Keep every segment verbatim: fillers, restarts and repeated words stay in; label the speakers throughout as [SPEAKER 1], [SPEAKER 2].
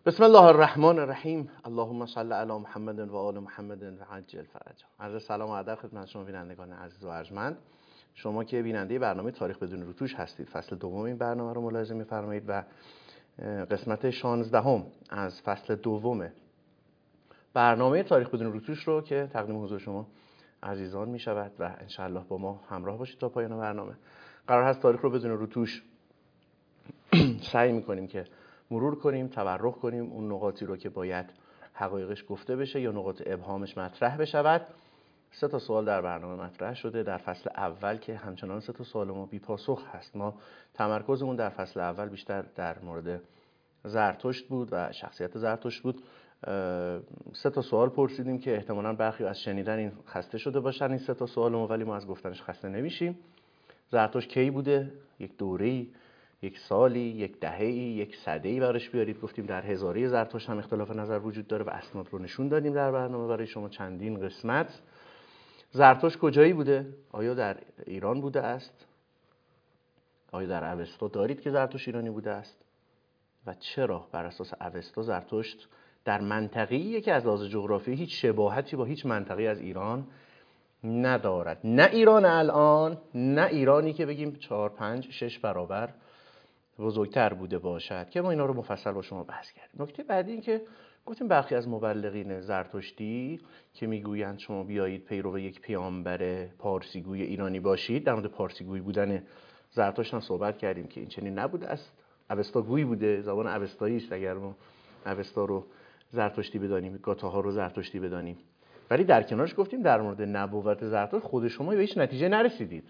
[SPEAKER 1] بسم الله الرحمن الرحیم. اللهم صل علی محمد و آل محمد و عجل فرجهم. عرض سلام و ادب خدمت شما بینندگان عزیز و ارجمند. شما که بیننده برنامه تاریخ بدون روتوش هستید، فصل دوم این برنامه رو ملاحظه می‌فرمایید و قسمت شانزدهم از فصل دوم برنامه تاریخ بدون روتوش رو که تقدیم حضور شما عزیزان می‌شود و انشاءالله با ما همراه باشید تا پایان برنامه. قرار هست تاریخ رو بدون روتوش سعی می‌کنیم که مرور کنیم، تبرک کنیم اون نقاطی رو که باید حقایقش گفته بشه یا نقاط ابهامش مطرح بشود. سه تا سوال در برنامه مطرح شده در فصل اول که همچنان سه تا سوال ما بی پاسخ هست. ما تمرکزمون در فصل اول بیشتر در مورد زرتشت بود و شخصیت زرتشت بود. سه تا سوال پرسیدیم که احتمالاً برخی از شنیدن این خسته شده باشن این سه تا سوال ما، ولی ما از گفتنش خسته نمیشیم. زرتشت کی بوده؟ یک دوره‌ای، یک سالی، یک دهه‌ای، یک سده‌ای براش بیارید. گفتیم در هزاره زرتشت هم اختلاف نظر وجود داره و اسناد رو نشون دادیم در برنامه برای شما چندین قسمت. زرتشت کجایی بوده؟ آیا در ایران بوده است؟ آیا در اوستا دارید که زرتشت ایرانی بوده است؟ و چرا بر اساس اوستا زرتشت در منطقه‌ای که از لحاظ جغرافیایی هیچ شباهتی با هیچ منطقه‌ای از ایران ندارد؟ نه ایران الان، نه ایرانی که بگیم چهار پنج شش برابر بزرگتر بوده باشد که ما اینا رو مفصل با شما بحث کردیم. نکته بعدی این که گفتیم برخی از مبلغین زرتشتی که میگویند شما بیایید پیرو یک پیامبر پارسیگوی ایرانی باشید، در مورد پارسیگوی بودن زرتشت هم صحبت کردیم که این چنین نبوده است، اوستاگویی بوده، زبان اوستایی است اگر ما اوستا رو زرتشتی بدانیم، گاتاها رو زرتشتی بدانیم. ولی در کنارش گفتیم در مورد نبوت زرتشت خود شما به هیچ نتیجه نرسیدید.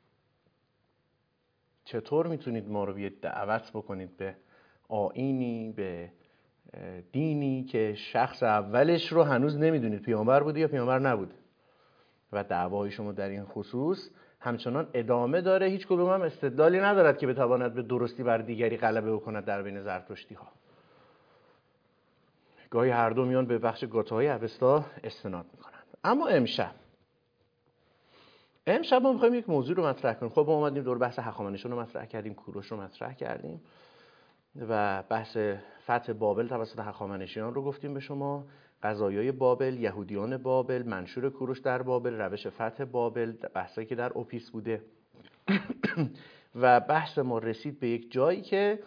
[SPEAKER 1] چطور میتونید ما رو بیاید دعوت بکنید به آیینی، به دینی که شخص اولش رو هنوز نمیدونید پیامبر بوده یا پیامبر نبوده؟ و دعوای شما در این خصوص همچنان ادامه داره. هیچ کدوم هم استدلالی ندارد که بتواند به درستی بر دیگری غلبه بکند در بین زرتشتی ها. گاهی هر دو میان به بخش گاتاهای اوستا استناد میکنند. اما امشب امشب ما می‌خوایم یک موضوع رو مطرح کنیم. خب ما اومدیم دور بحث هخامنشیان رو مطرح کردیم، کوروش رو مطرح کردیم و بحث فتح بابل توسط هخامنشیان رو گفتیم به شما، قضایای بابل، یهودیان بابل، منشور کوروش در بابل، روش فتح بابل، بحثایی که در اوپیس بوده و بحث ما رسید به یک جایی که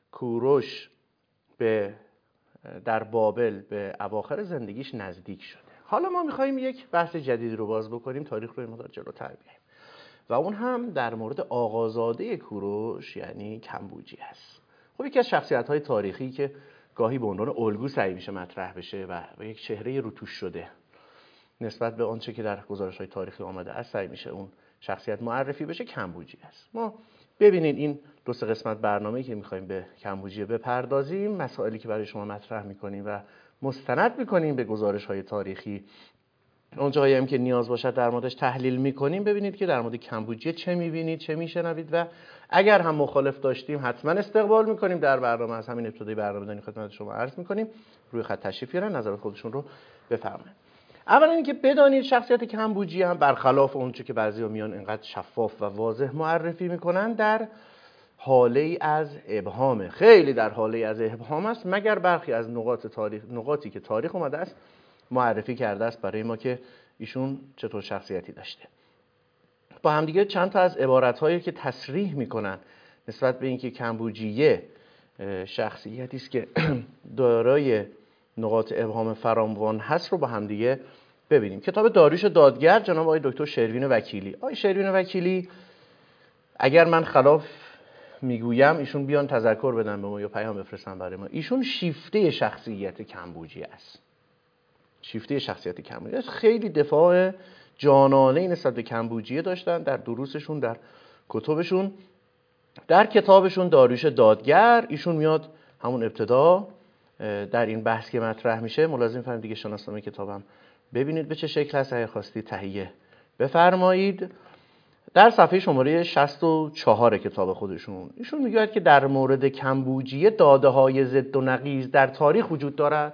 [SPEAKER 1] کوروش به در بابل به اواخر زندگیش نزدیک شده. حالا ما می‌خوایم یک بحث جدیدی رو باز بکنیم، تاریخ رو مقدار جلوتر بیاریم و اون هم در مورد آقازاده کوروش یعنی کمبوجی است. خب یکی از شخصیت‌های تاریخی که گاهی به عنوان الگو سعی میشه مطرح بشه و یک چهره روتوش شده نسبت به آنچه که در گزارش‌های تاریخی آمده است سعی میشه اون شخصیت معرفی بشه، کمبوجی است. ما ببینید این دو سه قسمت برنامه‌ای که می‌خوایم به کمبوجی بپردازیم، مسائلی که برای شما مطرح می‌کنیم و مستند می‌کنیم به گزارش‌های تاریخی، اون جایی هم که نیاز باشد در موردش تحلیل می‌کنیم. ببینید که در مورد کمبوجی چه می‌بینید، چه می‌شنوید و اگر هم مخالف داشتیم حتما استقبال می‌کنیم در برنامه. از همین ابتدای برنامه داریم خدمت شما عرض می‌کنیم، روی خط تشریف بیارن نظرات خودشون رو بفرمایید. اولا اینکه بدانید شخصیت کمبوجی هم برخلاف اونچه که بعضیا میان اینقدر شفاف و واضح معرفی می‌کنن در حاله از ابهام، خیلی در حاله از ابهام است، مگر برخی از نقاط تاریخ نقاطی که تاریخ اومده است معرفی کرده است برای ما که ایشون چطور شخصیتی داشته. با هم دیگه چند تا از عبارت‌هایی که تصریح می‌کنن نسبت به اینکه کمبوجیه شخصیتی است که دارای نقاط ابهام فراوان هست رو با هم دیگه ببینیم. کتاب داریوش دادگر جناب آقای دکتر شروین وکیلی. آقای شروین وکیلی اگر من خلاف میگویم ایشون بیان تذکر بدن به ما یا پیام بفرستن برای ما. ایشون شیفته شخصیت کمبوجی است. شیفته شخصیت کمبوجی است. خیلی دفاع جانانه‌ای نسبت به کمبوجیه داشتن در دروسشون، در کتبشون. در کتابشون داریوش دادگر ایشون میاد همون ابتدا در این بحث که مطرح میشه، ملازم فرم دیگه شناسنامه کتابم ببینید به چه شکل هست، اگه خواستید تهیه بفرمایید. در صفحه شماره شصت و چهار کتاب خودشون ایشون میگوید که در مورد کمبوجیه داده‌های ضد و نقیض در تاریخ وجود دارد.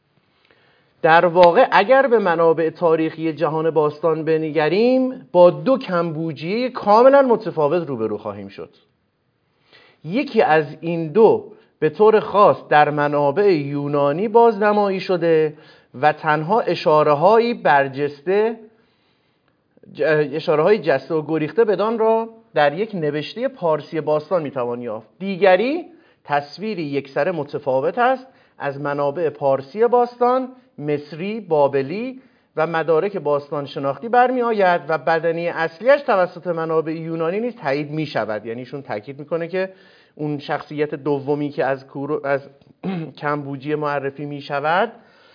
[SPEAKER 1] در واقع اگر به منابع تاریخی جهان باستان بنگریم با دو کمبوجیه کاملا متفاوت روبرو خواهیم شد. یکی از این دو به طور خاص در منابع یونانی بازنمایی شده و تنها اشاره هایی برجسته اشاره های جسته و گریخته بدان را در یک نوشته پارسی باستان میتوان یافت. دیگری تصویری یکسره متفاوت است از منابع پارسی باستان، مصری، بابلی و مدارک باستان شناختی برمی آید و بدنه اصلیش توسط منابع یونانی نیز تایید می شود. یعنی ایشون تاکید میکنه که اون شخصیت دومی که از کورو از کمبوجیه معرفی می شود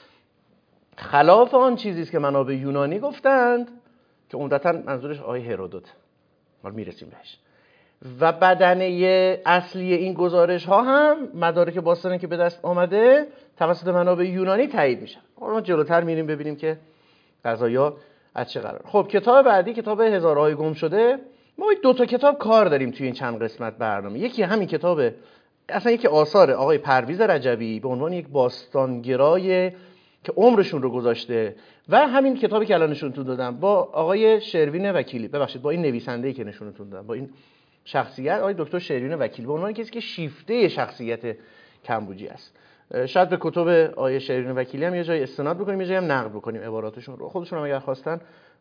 [SPEAKER 1] خلاف آن چیزی است که منابع یونانی گفتند که عمدتاً منظورش آقای هرودوت، ما میرسیم بهش. و بدنه اصلی این گزارش ها هم مدارک باستانی که به دست آمده توسط منابع یونانی تایید میشن. ما جلوتر میریم ببینیم که قضایا از چه قرار. خب کتاب بعدی کتاب هزارهای گم شده. ما دو تا کتاب کار داریم توی این چند قسمت برنامه. یکی همین کتاب اصلا یکی آثار آقای پرویز رجبی به عنوان یک باستانگرای که عمرشون رو گذاشته و همین کتابی که الان نشونتون دادم با آقای شروین وکیلی، ببخشید با این نویسنده‌ای که نشونتون دادم، با این شخصیت آقای دکتر شروین وکیلی به عنوان کسی که شیفته شخصیت کمبوجی است. شاید به کتب آقای شروین وکیلی هم یه جای استناد بکنیم، یه جایی هم نقد بکنیم عباراتشون رو. خودشون هم اگر خواستن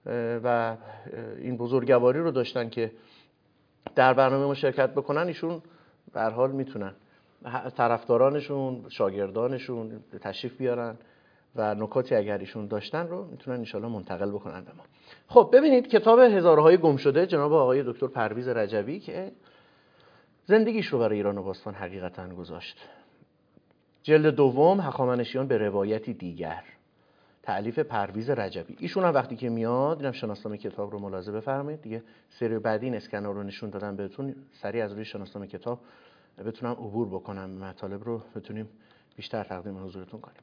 [SPEAKER 1] و این بزرگواری رو داشتن که در برنامه ما شرکت بکنن، ایشون به هر حال میتونن طرفدارانشون، شاگردانشون تشریف بیارن و نکاتی اگر ایشون داشتن رو میتونن ان شاءالله منتقل بکنن به ما. خب ببینید کتاب هزارهای گم شده جناب آقای دکتر پرویز رجبی که زندگیش رو برای ایران باستان حقیقتاً گذاشت. جلد دوم هخامنشیان به روایتی دیگر، تألیف پرویز رجبی. ایشون هم وقتی که میاد، اینم شناسنامه کتاب رو ملاحظه بفرمایید دیگه، سری بعدی این اسکنر رو نشون دادم بهتون، سریع از روی شناسنامه کتاب بتونم عبور بکنم، مطالب رو بتونیم بیشتر تقدیم حضورتون کنیم.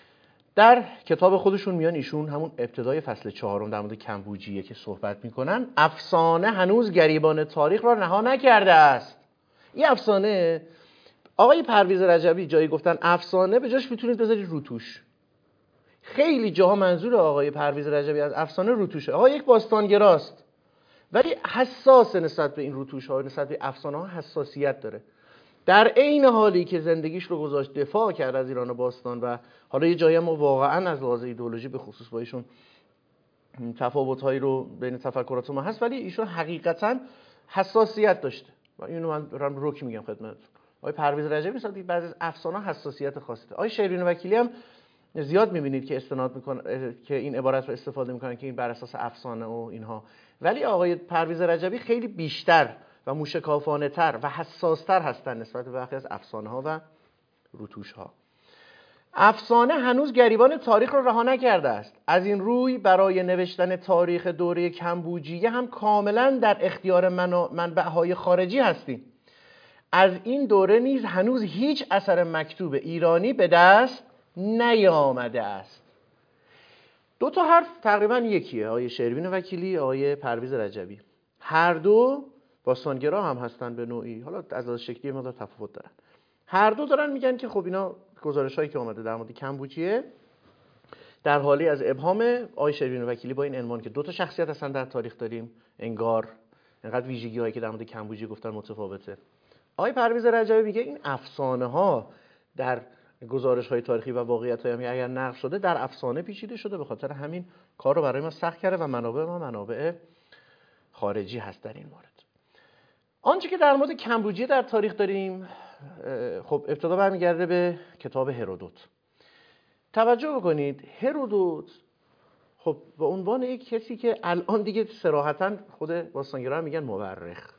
[SPEAKER 1] در کتاب خودشون میان ایشون همون ابتدای فصل چهارم در مورد کمبوجیه که صحبت میکنن، افسانه هنوز گریبان تاریخ را رها نکرده است. این افسانه آقای پرویز رجبی جایی گفتن افسانه، به جاش میتونید بذارید روتوش. خیلی جاها منظور آقای پرویز رجبی از افسانه روتوشه. آقا یک باستانگراست ولی حساس نسبت به این روتوش ها، نسبت به افسانه ها حساسیت داره. در عین حالی که زندگیش رو گذاشت دفاع کرد از ایران باستان و حالا یه جایی ما واقعا از لحاظ ایدئولوژی به خصوص با ایشون تفاوت‌هایی رو بین تفکرات ما هست، ولی ایشون حقیقتا حساسیت داشته و اینو من دارم روک میگم خدمتتون. آقای پرویز رجبی مثلا بعضی از افسانه‌ها حساسیت خاصی داره. آقای شروین وکیلی هم زیاد می‌بینید که استناد میکنه که این عبارت رو استفاده میکنن که این بر اساس افسانه و اینها، ولی آقای پرویز رجبی خیلی بیشتر و موشکافانه تر و حساس تر هستن نسبت به برخی از افسانه ها و روتوش ها. افسانه هنوز گریبان تاریخ رو رها نکرده است. از این روی برای نوشتن تاریخ دوره کمبوجیه هم کاملا در اختیار منبع‌های خارجی هستیم. از این دوره نیز هنوز هیچ اثر مکتوب ایرانی به دست نیامده است. دو تا حرف تقریبا یکیه، آقای شروین وکیلی، آقای پرویز رجبی، هر دو باستانگرا هم هستن به نوعی، حالا از لحاظ شکلی مقدار تفاوت دارن. هر دو دارن میگن که خب اینا گزارش‌هایی که اومده در مورد کمبوجیه در حالی از ابهام. آقای شروین وکیلی با این عنوان که دو تا شخصیت هستن در تاریخ داریم، انگار انقدر ویژگی‌هایی که در مورد کمبوجیه گفتن متفاوته. آقای پرویز رجبی میگه این افسانه‌ها در گزارش‌های تاریخی و واقعیت‌هایی هم اگر نقل شده در افسانه پیچیده شده، به خاطر همین کار رو برای ما سخت کرده و منابع ما منابع خارجی هست در این مورد. آنچه که در مورد کمبوجیه در تاریخ داریم خب ابتدا برمیگرده به کتاب هرودوت. توجه بکنید هرودوت خب به عنوان یک کسی که الان دیگه صراحتاً خود باستانگرا میگن مورخ،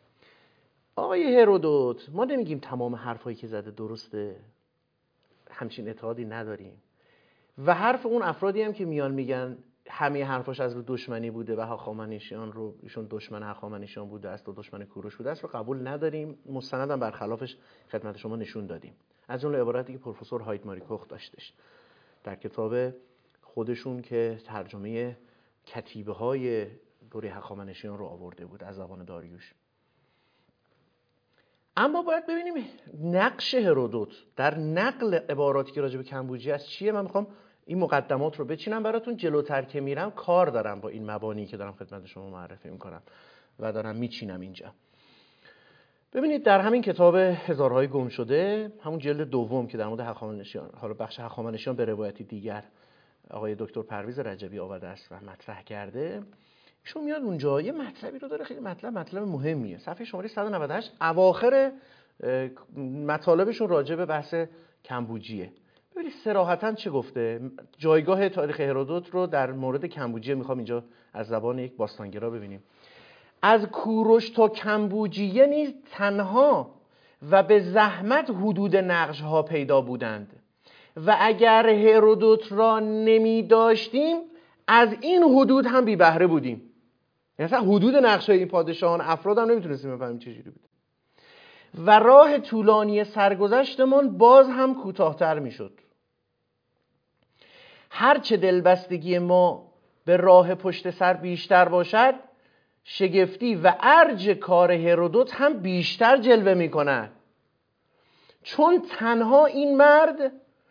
[SPEAKER 1] آقای هرودوت، ما نمیگیم تمام حرفایی که زده درسته، همچین اعتقادی نداریم و حرف اون افرادی هم که میان میگن همه حرفاش از رو دشمنی بوده و هخامنشیان رو ایشون دشمن هخامنشیان بوده است و دشمن کوروش بوده است رو قبول نداریم. مستندم برخلافش خدمت شما نشون دادیم، از جمله عبارتی که پروفسور هایت ماری کوخ داشتش در کتاب خودشون که ترجمه کتیبه های دوره هخامنشیان رو آورده بود از زبان داریوش. اما باید ببینیم نقش هرودوت در نقل عباراتی که راجع به کمبوجیه است چیه. من میخوام این مقدمات رو بچینم براتون، جلوتر که میرم کار دارم با این مبانی که دارم خدمت شما معرفی میکنم و دارم میچینم اینجا. ببینید در همین کتاب هزارهای گم شده، همون جلد دوم که در مورد هخامنشیان، حالا بخش هخامنشیان به روایتی دیگر آقای دکتر پرویز رجبی آورده است و مطرح کرده، ایشون میاد اونجا یه مطلبی رو داره، خیلی مطلب مطلب مهمیه. صفحه شماره صد و نود و هشت اواخر مطالبشون راجع به بحث کمبوجیه. ببینید صراحتاً چه گفته. جایگاه تاریخ هرودوت رو در مورد کمبوجیه میخوام اینجا از زبان یک باستانگرا ببینیم. از کوروش تا کمبوجیه نیز تنها و به زحمت حدود نقش‌ها پیدا بودند و اگر هرودوت را نمی داشتیم از این حدود هم بی بهره بودیم. یعنی اصلا حدود نقش‌های این پادشاهان افراد هم نمیتونستیم بفهمیم چه جوری بود و راه طولانی سرگذشتمان باز هم کوتاه‌تر میشد. هرچه دلبستگی ما به راه پشت سر بیشتر باشد، شگفتی و ارج کار هرودوت هم بیشتر جلوه می کند، چون تنها این مرد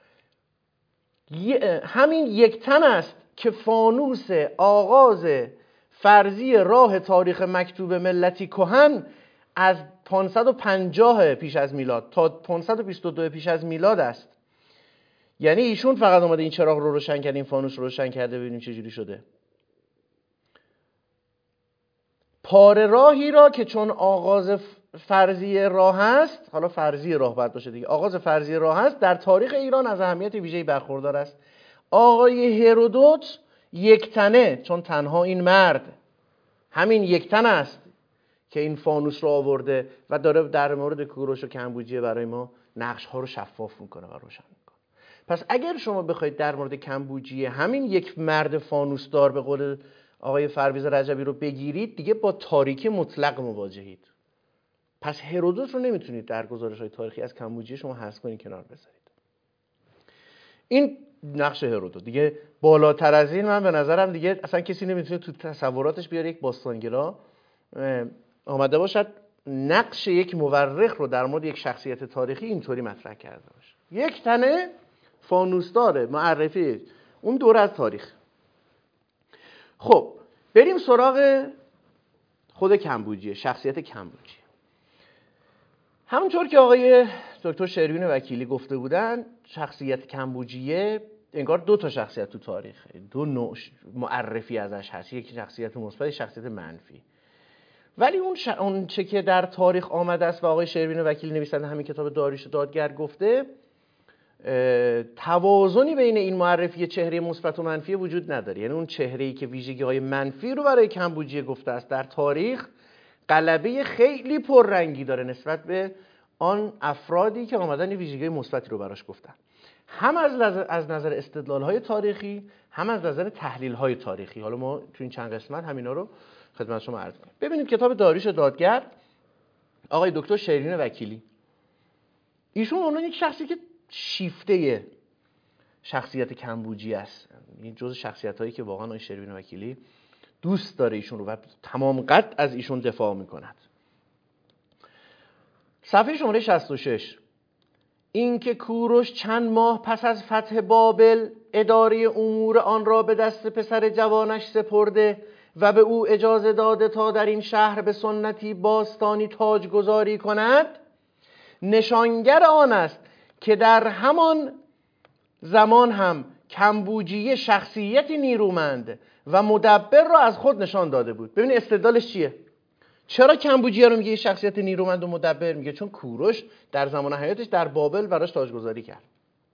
[SPEAKER 1] همین یک تن است که فانوس آغاز فرضی راه تاریخ مکتوب ملتی کهن از پانصد و پنجاه پیش از میلاد تا پانصد و بیست و دو پیش از میلاد است. یعنی ایشون فقط اومده این چراغ رو روشن کرده، این فانوس رو روشن کرده، ببینیم چه جوری شده. پاره راهی را که چون آغاز فرضی راه است، حالا فرضی راه باید باشه دیگه، آغاز فرضی راه است، در تاریخ ایران از اهمیت ویژه‌ای برخوردار است. آقای هرودوت یک تنه، چون تنها این مرد همین یک تن است که این فانوس رو آورده و داره در مورد کوروش و کمبوجیه برای ما نقش ها رو شفاف میکنه و روشن میکنه. پس اگر شما بخواید در مورد کمبوجیه همین یک مرد فانوس دار به قول آقای پرویز رجبی رو بگیرید، دیگه با تاریکی مطلق مواجهید. پس هرودوت رو نمیتونید در گزارش‌های تاریخی از کمبوجیه شما حذف کنید، کنار بذارید. این نقش هرودوت. دیگه بالاتر از این من به نظرم دیگه اصلا کسی نمیتونه تو تصوراتش بیاره یک باستانگرا آمده باشد نقش یک مورخ رو در مورد یک شخصیت تاریخی اینطوری مطرح کرده باشه. یک تنه فانوس داره، معرفی اون دوره از تاریخ. خب بریم سراغ خود کمبوجیه، شخصیت کمبوجیه. همونطور که آقای دکتر شروین وکیلی گفته بودن، شخصیت کمبوجیه انگار دو تا شخصیت تو تاریخ، دو نوع معرفی ازش هست، یک شخصیت مثبت، شخصیت منفی. ولی اون ش... اون چه که در تاریخ آمده است و آقای شروین وکیلی نویسنده همین کتاب داریوش دادگر گفته، توازنی بین این معرفی چهره مثبت و منفی وجود نداره. یعنی اون چهره‌ای که ویژگی‌های منفی رو برای کمبوجیه گفته است در تاریخ غلبه خیلی پررنگی داره نسبت به آن افرادی که آمدن این ویژگی مثبتی رو براش گفتن، هم از نظر از نظر استدلال‌های تاریخی، هم از نظر تحلیل‌های تاریخی. حالا ما تو این چند قسمت همینا رو خدمت شما عرض کنیم. ببینید کتاب داریوش دادگر، آقای دکتر شروین وکیلی، ایشون اون یک شخصی که شیفته شخصیت کمبوجی است، این جزء شخصیت‌هایی که واقعا آقای شروین وکیلی دوست داره ایشون رو و تمام قد از ایشون دفاع میکند. صفحه شماره شصت و شش، این که کوروش چند ماه پس از فتح بابل اداره امور آن را به دست پسر جوانش سپرده و به او اجازه داده تا در این شهر به سنتی باستانی تاجگذاری کند، نشانگر آن است که در همان زمان هم کمبوجیه شخصیتی نیرومند و مدبر را از خود نشان داده بود. ببینید استدلالش چیه؟ چرا کمبوجیه رو میگه شخصیت نیرومند و مدبر؟ میگه چون کوروش در زمان حیاتش در بابل براش تاجگذاری کرد.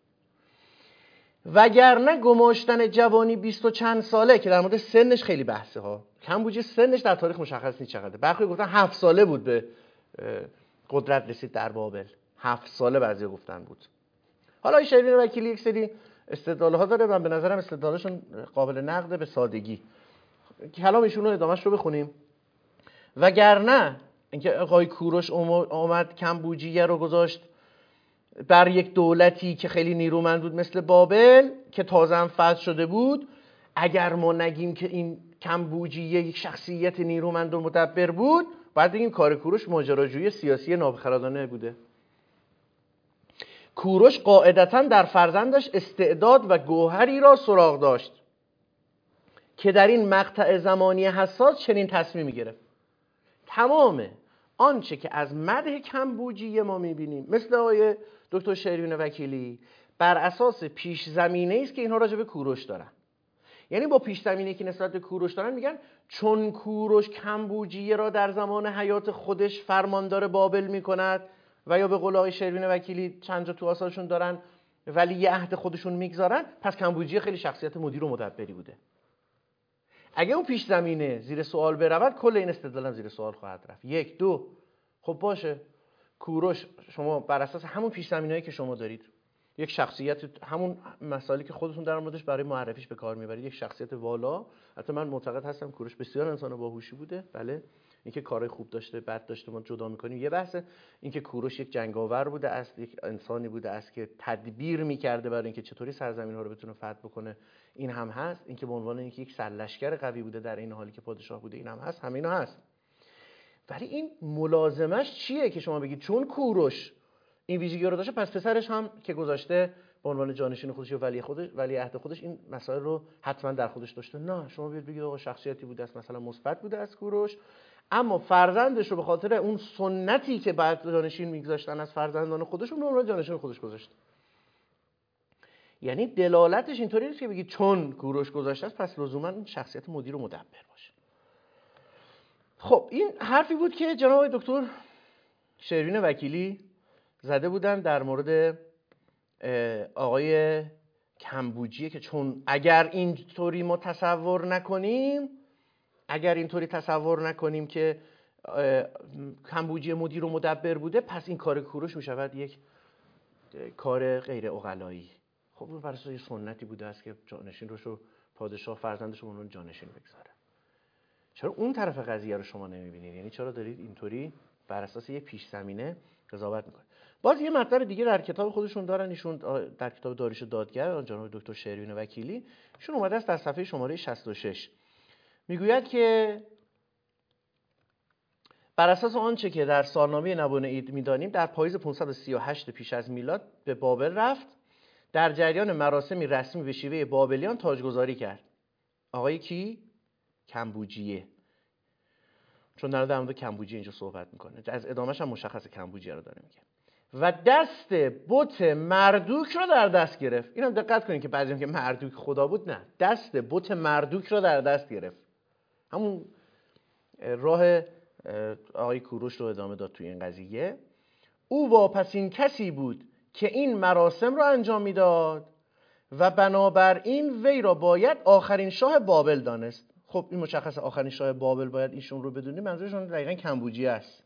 [SPEAKER 1] وگرنه گماشتن جوانی بیست و چند ساله که در مورد سنش خیلی بحثه ها، کمبوجیه سنش در تاریخ مشخص نیست چقدره. برخی گفتن هفت ساله بود به قدرت رسید در بابل، هفت ساله بعضی گفتن بود. حالا شروین وکیلی یک سری استدلال ها داره، من به نظرم استدلالشون قابل نقده به سادگی. کلام ایشون رو ادامهش رو بخونیم. وگرنه اینکه آقای کوروش اومد کمبوجیه رو گذاشت بر یک دولتی که خیلی نیرومند بود مثل بابل که تازه هم فتح شده بود، اگر ما نگیم که این کمبوجیه یک شخصیت نیرومند و مدبر بود، باید بگیم کار کوروش ماجراجویی سیاسی نابخردانه بوده. کوروش قاعدتاً در فرزندش استعداد و گوهری را سراغ داشت که در این مقطع زمانی حساس چنین تصمیمی گرفت. تمام آنچه که از مدح کمبوجیه ما میبینیم مثل آقای دکتر شروین وکیلی بر اساس پیش زمینه است که اینها راجع به کوروش دارن. یعنی با پیش زمینه‌ای که نسبت به کوروش دارن میگن چون کوروش کمبوجیه را در زمان حیات خودش فرماندار بابل میکند و یا به قول آقای شروین وکیلی چند جا تو آثارشون دارن ولی عهد خودشون میگذارن، پس کمبوجیه خیلی شخصیت مدیر و مدبری بوده. اگه اون پیش زمینه زیر سوال برود کل این استدلالم زیر سوال خواهد رفت. یک دو خب باشه، کوروش شما بر اساس همون پیش زمینه‌ای که شما دارید یک شخصیت، همون مسائلی که خودتون در موردش برای معرفیش به کار میبرید، یک شخصیت والا. البته من معتقد هستم کوروش بسیار انسان باهوشی بوده، بله، اینکه کارهای خوب داشته بد داشته ما جدا میکنیم یه بحثه. اینکه کوروش یک جنگاور بوده است، یک انسانی بوده است که تدبیر میکرده برای اینکه چطوری سرزمین ها رو بتونه فتح بکنه، این هم هست. اینکه به عنوان اینکه یک سرلشکر قوی بوده در این حالی که پادشاه بوده، این هم هست. همه اینا هست. ولی این ملازمش چیه که شما بگید چون کوروش این ویژگی رو داشته پس پسرش هم که گذاشته به عنوان جانشین خودش و ولی خودش ولی عهد خودش این مسائل رو حتما در خودش داشته؟ نه، شما بیاید بگید آقا شخصیتی بوده است مثلا مثبت بوده از کوروش، اما فرزندش رو به خاطر اون سنتی که بعد جانشین میگذاشتن از فرزندان خودشون به عنوان جانشین خودش گذاشته. یعنی دلالتش اینطوری نیست که بگید چون کوروش گذاشته است پس لزوما شخصیت مدیر و مدبر باشه. خب این حرفی بود که جناب دکتر شروین وکیلی زده بودن در مورد آقای کمبوجیه که چون اگر اینطوری ما تصور نکنیم اگر اینطوری تصور نکنیم که کمبوجیه مدیر و مدبر بوده، پس این کار کوروش میشود یک کار غیر عقلایی. خب اون بر اساس سنتی بوده است که جانشین روشو پادشاه فرزندش رو اون جانشین بگذاره. چرا اون طرف قضیه رو شما نمیبینید؟ یعنی چرا دارید اینطوری بر اساس یه پیش زمینه قضاوت میکنید؟ باز یه مطلب دیگه در کتاب خودشون دارن، ایشون در کتاب داریوش دادگر جناب دکتر شروین وکیلی ایشون اومده است در صفحه شماره شصت و شش میگوید که بر اساس آنچه که در سالنامه نبوونید میدانیم در پاییز پانصد و سی و هشت پیش از میلاد به بابل رفت، در جریان مراسمی رسمی به شیوه بابلیان تاجگذاری کرد. آقای کی؟ کمبوجیه. چون در مورد کمبوجیه اینجا صحبت میکنه، از ادامهش هم مشخص کمبوجیه رو داره میگه. و دست بت مردوک را در دست گرفت. اینم دقت کنید که بعضی میگن که مردوک خدا بود، نه، دست بت مردوک را در دست گرفت. همون راه آقای کوروش رو ادامه داد توی این قضیه. او واپسین کسی بود که این مراسم را انجام میداد و بنابراین وی را باید آخرین شاه بابل دانست. خب این مشخصه آخرین شاه بابل باید ایشون رو بدونیم، منظورشون دقیقاً کمبوجیه است.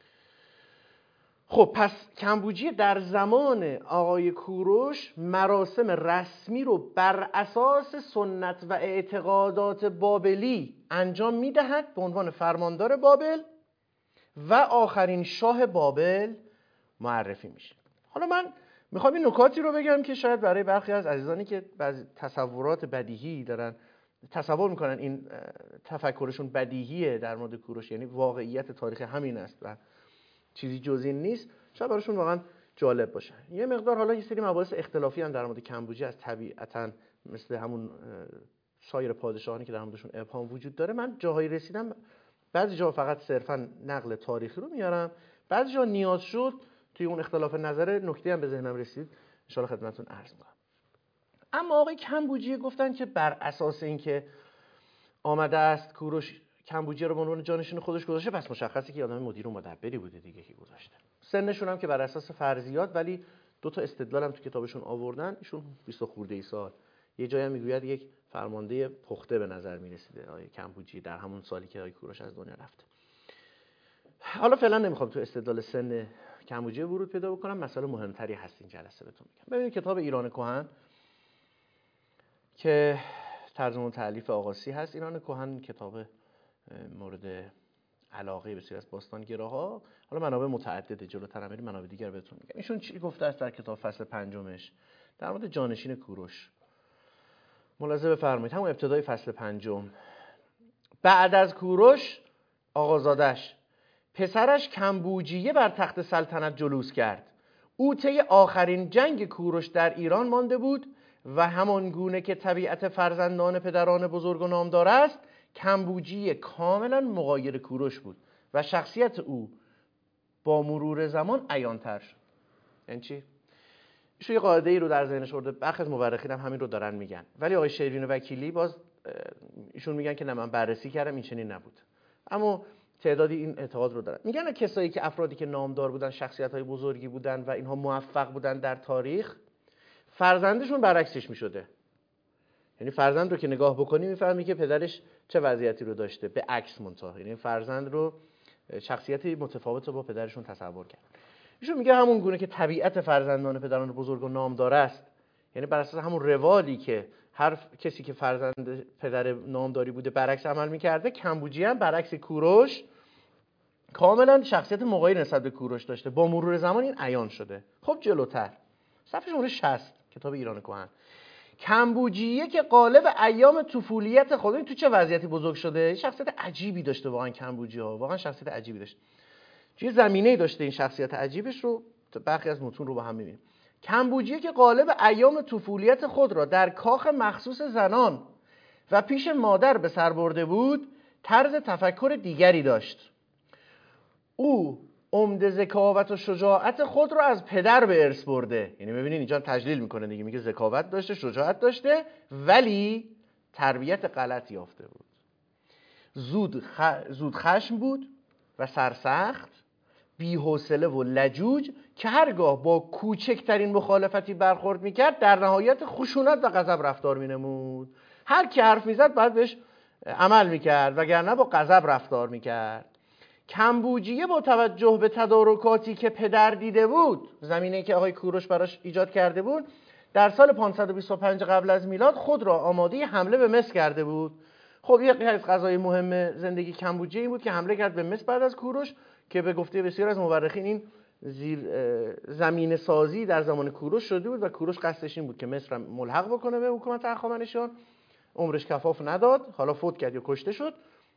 [SPEAKER 1] خب پس کمبوجیه در زمان آقای کوروش مراسم رسمی رو بر اساس سنت و اعتقادات بابلی انجام میدهد به عنوان فرماندار بابل و آخرین شاه بابل معرفی میشه. حالا من میخوام این نکاتی رو بگم که شاید برای برخی از عزیزانی که بعضی تصورات بدیهی دارن، تصور میکنن این تفکرشون بدیهیه در مورد کوروش، یعنی واقعیت تاریخ همین است و چیزی جز این نیست، شاید براشون واقعا جالب باشه. یه مقدار حالا یه سری مباحث اختلافی هم در مورد کمبوجیه از طبیعتاً مثل همون سایر پادشاهانی که در موردشون ابهام وجود داره، من جاهایی رسیدم بعضی جا فقط صرفاً نقل تاریخی رو میارم، بعضی جا نیاز شد توی اون اختلاف نظر نکته هم به ذهنم رسید ان شاء الله خدمتتون عرض می‌کنم. اما آقای کمبوجیه گفتن که بر اساس اینکه آمده است کوروش کمبوجیه رو به عنوان جانشین خودش گذاشته، پس مشخصه که آدم مدیر و مدبری بوده دیگه که گذاشته. سنشون هم که بر اساس فرضیات، ولی دو تا استدلال هم تو کتابشون آوردن، ایشون بیست خورده ای سال، یه جایی هم میگوید یک فرمانده پخته به نظر میرسیده آقای کمبوجیه در همون سالی که آقای کوروش از دنیا رفته. حالا فعلا نمیخوام تو استدلال سن کمبوجیه ورود پیدا بکنم، مسئله مهمتری هست این جلسه بهتون میگم. ببینید کتاب ایران کهن که ترجمه و تألیف آقاسی هست، ایران کهن کتاب مورد علاقه بسیاری از باستانگراها، حالا منابع متعدده، جلوتر هم منابع دیگر بهتون میگم. ایشون چی گفته است در کتاب فصل پنجمش در مورد جانشین کوروش؟ ملاحظه بفرمایید همون ابتدای فصل پنجم: بعد از کوروش آقازادش پسرش کمبوجیه بر تخت سلطنت جلوس کرد. او طی آخرین جنگ کوروش در ایران مانده بود و همان گونه که طبیعت فرزندان پدران بزرگ و نامدار است، کمبوجیه کاملا مغایر کوروش بود و شخصیت او با مرور زمان عیان‌تر شد. یعنی چی؟ ایشون یه قاعده ای رو در ذهنش آورده، برخی از مورخین هم همین رو دارن میگن، ولی آقای شیرین وکیلی باز ایشون میگن که نه من بررسی کردم این چنین نبود، اما تعدادی این اعتقاد رو دارن. میگن کسایی که افرادی که نامدار بودن، شخصیت‌های بزرگی بودن و اینها موفق بودن در تاریخ، فرزندشون برعکسش میشده. یعنی فرزند رو که نگاه بکنی میفهمی که پدرش چه وضعیتی رو داشته، به عکس منتها. یعنی فرزند رو شخصیتی متفاوت رو با پدرشون تصور کرد. ایشون میگه همون گونه که طبیعت فرزندان پدران بزرگ و نامدار است، یعنی بر اساس همون روالی که هر کسی که فرزند پدر نامداری بوده برعکس عمل میکرده، کمبوجی هم برعکس کوروش کاملا شخصیت مغایر نسبت به کوروش داشته. با مرور زمان این عیان شده. خب جلوتر صفحه شماره شصت کتاب ایران کهن، کمبوجیه که قالب ایام طفولیت خود، این تو چه وضعیتی بزرگ شده؟ شخصیت عجیبی داشته واقعا کمبوجی ها، واقعا شخصیت عجیبی داشته. چه زمینه‌ای داشته این شخصیت عجیبش رو برخی از متون رو با هم می‌بینیم. کمبوجیه که قالب ایام طفولیت خود را در کاخ مخصوص زنان و پیش مادر به سر برده بود، طرز تفکر دیگری داشت. او عمده ذکاوت و شجاعت خود را از پدر به ارث برده. یعنی ببینید اینجا تجلیل میکنه دیگه، میگه ذکاوت داشته، شجاعت داشته، ولی تربیت غلط یافته بود. زود خ... زود خشم بود و سرسخت، بی‌حوصله و لجوج که هرگاه با کوچکترین مخالفتی برخورد میکرد در نهایت خشونت و غضب رفتار مینمود. هر کی حرف میزد بعد بهش عمل میکرد، وگرنه با غضب رفتار میکرد. کمبوجیه با توجه به تدارکاتی که پدر دیده بود، زمینه‌ای که آقای کوروش براش ایجاد کرده بود، در سال پانصد و بیست و پنج قبل از میلاد خود را آماده حمله به مصر کرده بود. خب یکی از قضایای مهم زندگی کمبوجیه این بود که حمله کرد به مصر بعد از کوروش، که به گفته بسیار از مورخین این زیر زمین سازی در زمان کوروش شده بود و کوروش قصدش این بود که مصر ملحق بکنه به حکومت هخامنشیان. عمرش کفاف نداد، حالا فوت کرد یا کشته شد.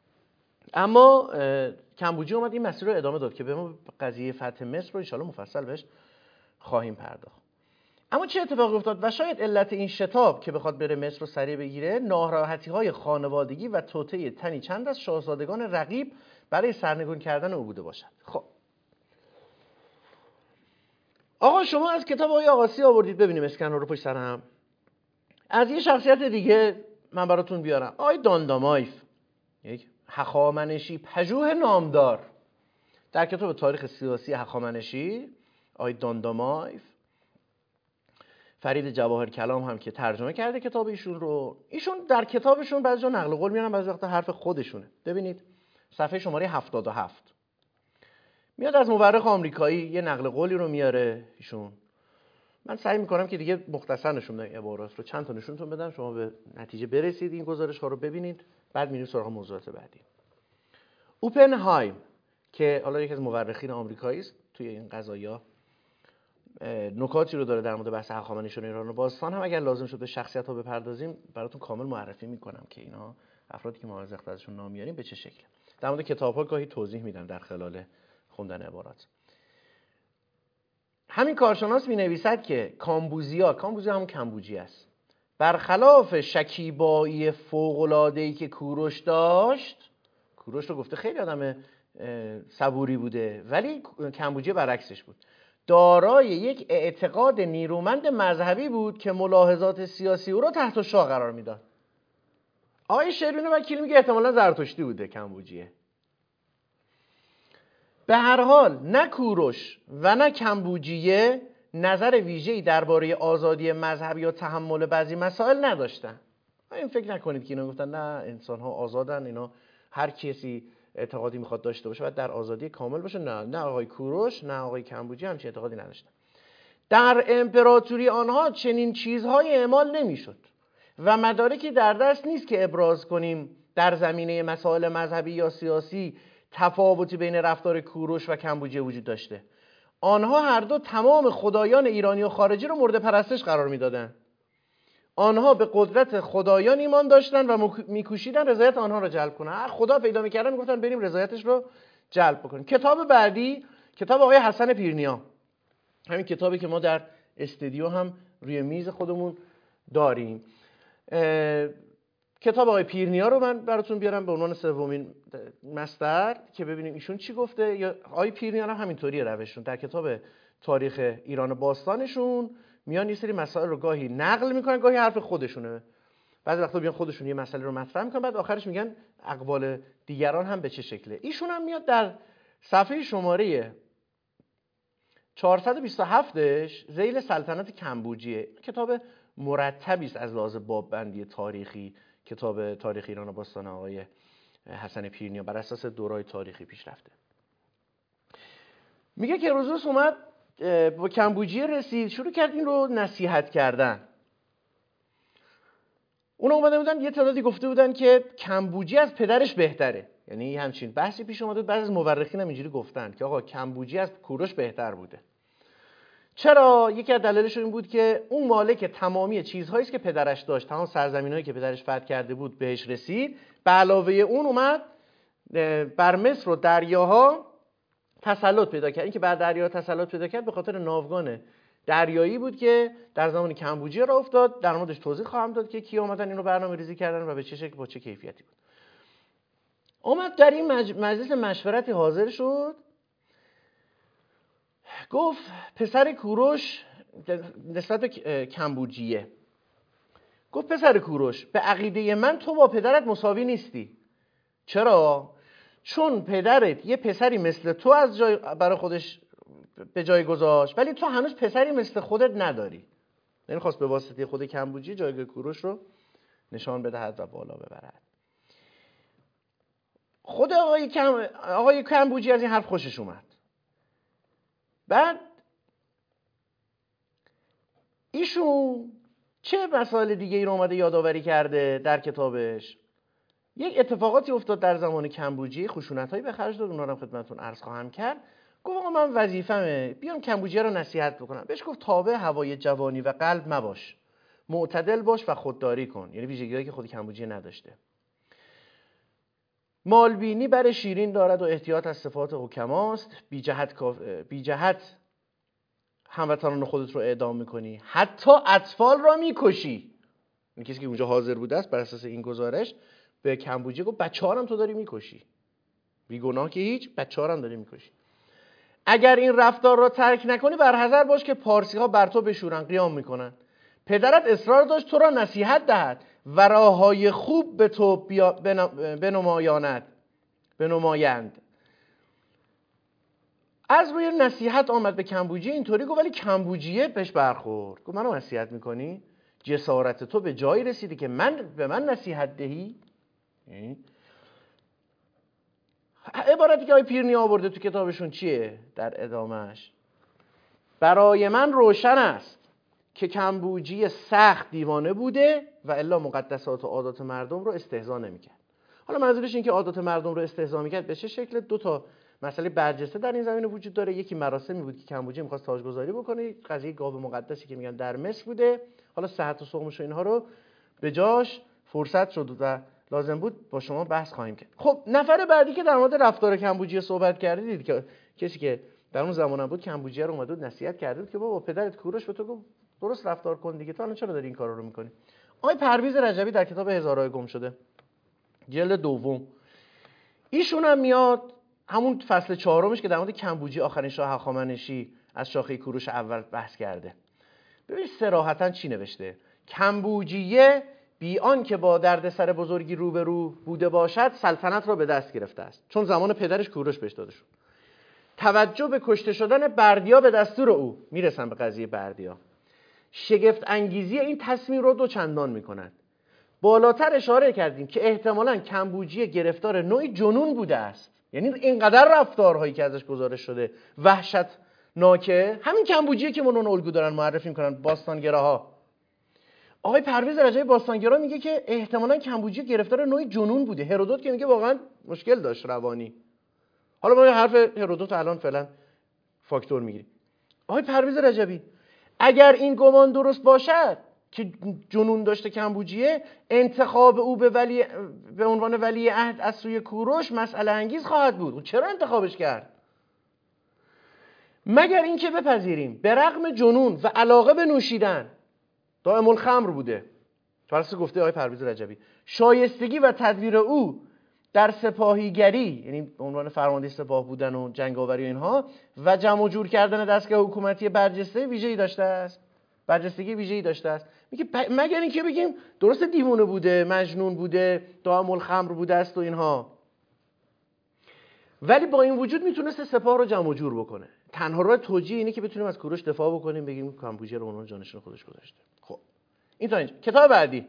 [SPEAKER 1] اما کمبوجی اومد این مسیر رو ادامه داد که به ما قضیه فتح مصر رو ان شاءالله مفصل بهش خواهیم پرداخت. اما چه اتفاقی افتاد و شاید علت این شتاب که بخواد بره مصر رو سریع بگیره، ناراحتی‌های خانوادگی و توطئه تنی چند از شاهزادگان رقیب برای سرنگون کردن او بوده باشد. خب آقا شما از کتاب آقای آقاسی آوردید، ببینیم اسکنر رو پشت سر هم. از یه شخصیت دیگه من براتون بیارم، آقای داندامایف، یک هخامنشی پژوه نامدار. در کتاب تاریخ سیاسی هخامنشی آقای داندامایف، فرید جواهر کلام هم که ترجمه کرده کتاب ایشون رو، ایشون در کتابشون بعضی جا نقل قول میارن، بعضی وقتا حرف خودشونه. ببینید صفحه شماره هفتاد و هفت میاد از مورخ آمریکایی یه نقل قولی رو میاره ایشون. من سعی میکنم که دیگه مختصر نشون بدم عبارات رو، چند تا نشونتون بدم شما به نتیجه برسید، این گزارش ها رو ببینید، بعد میریم سراغ موضوعات بعدی. اوپنهایم که حالا یکی از مورخین آمریکایی است، توی این قضایا نکاتی رو داره در مورد بحث هخامنشیان ایران و باستان. هم اگر لازم شد به شخصیت ها بپردازیم براتون کامل معرفی میکنم که اینا افرادی که ما از ازشون نام میاریم به چه شکله. در مورد کتاب ها گاهی توضیح میدم در خلال خوندن عبارات. همین کارشناس می نویسد که کامبوزیا، کامبوزیا همون کمبوجی است، برخلاف شکیبایی فوق‌العاده‌ای که کوروش داشت، کوروش رو گفته خیلی آدم صبوری بوده، ولی کمبوجی برعکسش بود، دارای یک اعتقاد نیرومند مذهبی بود که ملاحظات سیاسی او را تحت شعاع قرار میداد. آقای شیرین وکیل میگه احتمالاً زرتشتی بوده کمبوجیه. به هر حال نه کوروش و نه کمبوجیه نظر ویژه‌ای درباره آزادی مذهبی یا تحمل بعضی مسائل نداشتن. این فکر نکنید که اینا گفتن نه انسان‌ها آزادن، اینا هر کسی اعتقادی میخواد داشته باشه باید در آزادی کامل باشه. نه نه آقای کوروش نه آقای کمبوجی همچین اعتقادی نداشتن. در امپراتوری آنها چنین چیزهای اعمال نمیشد و مدارکی در دست نیست که ابراز کنیم در زمینه مسائل مذهبی یا سیاسی تفاوتی بین رفتار کوروش و کمبوجی وجود داشته. آنها هر دو تمام خدایان ایرانی و خارجی رو مورد پرستش قرار میدادند. آنها به قدرت خدایان ایمان داشتن و میکوشیدن رضایت آنها رو جلب کنن. هر خدا پیدا میکردن میگفتن بریم رضایتش رو جلب بکنیم. کتاب بعدی کتاب آقای حسن پیرنیا، همین کتابی که ما در استودیو هم روی میز خودمون داریم. کتاب آقای پیرنیا رو من براتون بیارم به عنوان سومین مصدر که ببینیم ایشون چی گفته. یا آقای پیرنیا هم همینطوریه روششون. در کتاب تاریخ ایران باستانشون میان یه سری مسائل رو گاهی نقل میکنن، گاهی حرف خودشونه. بعضی وقتا بیان خودشون یه مسئله رو مطرح میکنن، بعد آخرش میگن اقوال دیگران هم به چه شکله. ایشون هم میاد در صفحه شماره چهارصد و بیست و هفتش ذیل سلطنت کمبوجیه، کتاب مرتبی است از لحاظ باببندی تاریخی، کتاب تاریخ ایران باستان آقای حسن پیرنیا بر اساس دورای تاریخی پیش رفته. میگه که هرودوت اومد با کمبوجیه رسید، شروع کرد این رو نصیحت کردن. اونا اومده بودن یه تعدادی گفته بودن که کمبوجی از پدرش بهتره، یعنی همچین بحثی پیش اومده. بعضی از مورخین هم اینجوری گفتن که آقا کمبوجی از کوروش بهتر بوده. چرا؟ یکی از دلایلش این بود که اون مالک تمامی چیزهایی است که پدرش داشت، تمام سرزمینایی که پدرش فتح کرده بود بهش رسید. به علاوه اون اومد بر مصر و دریاها تسلط پیدا کرد. این که بر دریا تسلط پیدا کرد به خاطر ناوگان دریایی بود که در زمان کمبوجیه راه افتاد. در موردش توضیح خواهم داد که کی اومدن اینو برنامه‌ریزی کردن و به چه شکل با چه کیفیتی بود. اومد در این مج... مجلس مشورتی حاضر شد، گفت پسر کوروش نسبت به کمبوجیه، گفت پسر کوروش به عقیده من تو با پدرت مساوی نیستی. چرا؟ چون پدرت یه پسری مثل تو از جای برای خودش به جای گذاشت، ولی تو هنوز پسری مثل خودت نداری. یعنی خواست به واسطه خود کمبوجی جایگاه کوروش رو نشان بدهد و بالا ببرد. خود آقای کم آقای کمبوجی از این حرف خوشش اومد. بعد ایشون چه مسائل دیگه ای رو اومده یادآوری کرده در کتابش. یک اتفاقاتی افتاد در زمان کمبوجی، خشونت‌هایی به خرج داد، اونها رو خدمتتون عرض خواهم کرد. گفت آقا من وظیفمه بیام کمبوجیه رو نصیحت بکنم. بهش گفت تابع هوای جوانی و قلب مباش، معتدل باش و خودداری کن، یعنی ویژگی‌هایی که خود کمبوجیه نداشته. مالبینی بر شیرین دارد و احتیاط از صفات حکماست. بی جهت کاف... بی جهت هموطنان خودت رو اعدام میکنی، حتی اطفال را میکشی. این کسی که اونجا حاضر بوده است بر اساس این گزارش به کمبوجیه گفت بچه‌هارم تو داری میکشی، بی گناه که هیچ، بچه‌هارم داری میکشی. اگر این رفتار را ترک نکنی برحذر باش که پارسی‌ها بر تو بشورن، قیام میکنن. پدرت اصرار داشت تو را نصیحت دهد و راههای خوب به تو بیا... بنمایاند بنمایند. از روی نصیحت آمد به کمبوجیه اینطوری گفت، ولی کمبوجیه بهش برخورد. گفت منو نصیحت میکنی؟ جسارت تو به جایی رسیدی که من به من نصیحت دهی؟ عبارتی که آقای پیرنیا آورده تو کتابشون چیه در ادامهش؟ برای من روشن است که کمبوجی سخت دیوانه بوده و الا مقدسات و عادات مردم رو استهزا نمی‌کرد. حالا منظورش این که عادات مردم رو استهزا می‌کرد به چه شکل؟ دو تا مسئله برجسته در این زمینه وجود داره. یکی مراسمی بود که کمبوجی می‌خواست تاجگذاری بکنه، قضیه گاو مقدسی که میگن در مصر بوده. حالا صحت و سقمش و اینها رو به جاش فرصت شد و لازم بود با شما بحث خواهیم کرد. خب نفر بعدی که در مورد رفتار کمبوجیه صحبت کردید، دید که کسی که در اون زمان بود کمبوجیه رو اومد و نصیحت کرده بود که بابا پدرت کوروش به تو گفت درست رفتار کن دیگه، تو الان چرا داری این کارا رو میکنی؟ آقای پرویز رجبی در کتاب هزارهای گم شده جلد دوم، ایشون هم میاد همون فصل چهارمش که در مورد کمبوجی آخرین شاه هخامنشی از شاخه کوروش اول بحث کرده. ببین صراحتاً چی نوشته؟ کمبوجیه بی آن که با دردسر بزرگی روبرو بوده باشد سلطنت را به دست گرفته است، چون زمان پدرش کوروش بهش داده شد. توجه به کشته شدن بردیا به دستور او، میرسن به قضیه بردیا، شگفت انگیزی این تصمیم رو دو چندان میکنند. بالاتر اشاره کردیم که احتمالاً کمبوجیه گرفتار نوعی جنون بوده است، یعنی اینقدر رفتارهایی که ازش گزارش شده وحشتناکه. همین کمبوجیه که منون الگو دارن معرفی میکنن باستانگراها. آقای پرویز رجبی باستانگرا میگه که احتمالاً کمبوجیه گرفتار نوعی جنون بوده. هرودوت که میگه واقعا مشکل داشت روانی. حالا ما حرف هرودوت الان فعلا فاکتور میگیریم. آقای پرویز رجبی اگر این گمان درست باشد که جنون داشته کمبوجیه، انتخاب او به ولی به عنوان ولی عهد از سوی کوروش مسئله انگیز خواهد بود. اون چرا انتخابش کرد؟ مگر اینکه بپذیریم به رغم جنون و علاقه به نوشیدن دائم الخمر بوده، فرض گفته آقای پرویز رجبی شایستگی و تدبیر او در سپاهیگری، یعنی به عنوان فرمانده سپاه بودن و جنگاوری و اینها و جمع و جور کردن دستگاه حکومتی برجسته ویژه‌ای داشته است. برجستگی ویژه‌ای داشته است. میگه مگر اینکه بگیم درست دیوانه بوده، مجنون بوده، دائم الخمر بوده است و اینها، ولی با این وجود میتونسته سپاه رو جمع و جور بکنه. تنها راه توجیه اینه که بتونیم از کوروش دفاع بکنیم، بگیم کامبوجیه رو عنوان جانشین خودش گذاشته. خب این تا اینجا. کتاب بعدی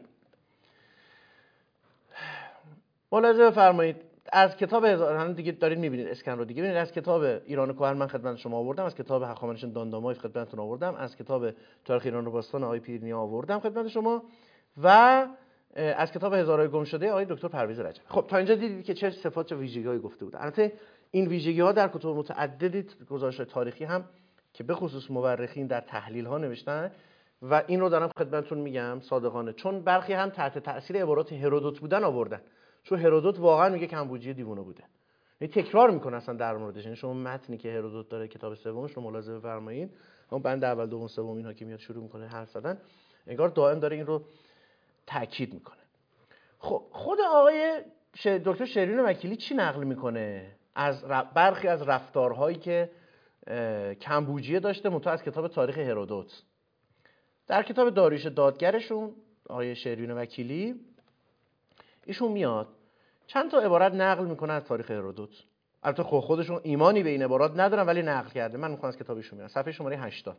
[SPEAKER 1] ملاحظه بفرمایید. از کتاب هزار دیگه دارید میبینید اسکن رو دیگه ببینید. از کتاب ایران کهن من خدمت شما آوردم، از کتاب هخامنشیان داندامایف خدمتتون آوردم، از کتاب تاریخ ایران باستان آقای پیرنیا آوردم خدمت شما و از کتاب هزارهای گم شده آقای دکتر پرویز رجبی. خب تا اینجا دیدید که چه صفات چه ویژگی‌هایی گفته بود. البته این ویژگی‌ها در کتب متعددی گزارش‌های تاریخی هم که به خصوص مورخین در تحلیل‌ها نوشتن و این رو دارم خدمتتون میگم صادقانه، چون برخی هم تحت تاثیر عبارات هرودوت بودن آوردن، چون هرودوت واقعا میگه کمبوجیه دیوانه بوده. یعنی تکرار میکنه اصلا در موردش. یعنی شما متنی که هرودوت داره کتاب سومش رو ملاحظه بفرمایید، اون بند اول دوم سوم اینها که میاد شروع میکنه حرف زدن، انگار دائم داره این رو تاکید میکنه. خب خود آقای دکتر شروین وکیلی چی نقل میکنه از برخی از رفتارهایی که کمبوجیه داشته منتها از کتاب تاریخ هرودوت؟ در کتاب داریوش دادگرشون آقای شروین وکیلی ایشون میاد چند تا عبارت نقل میکنه از تاریخ هرودوت. البته خودشون ایمانی به این عبارات ندارن ولی نقل کرده. من میخوام از کتاب ایشون میارم صفحه شماره هشتاد.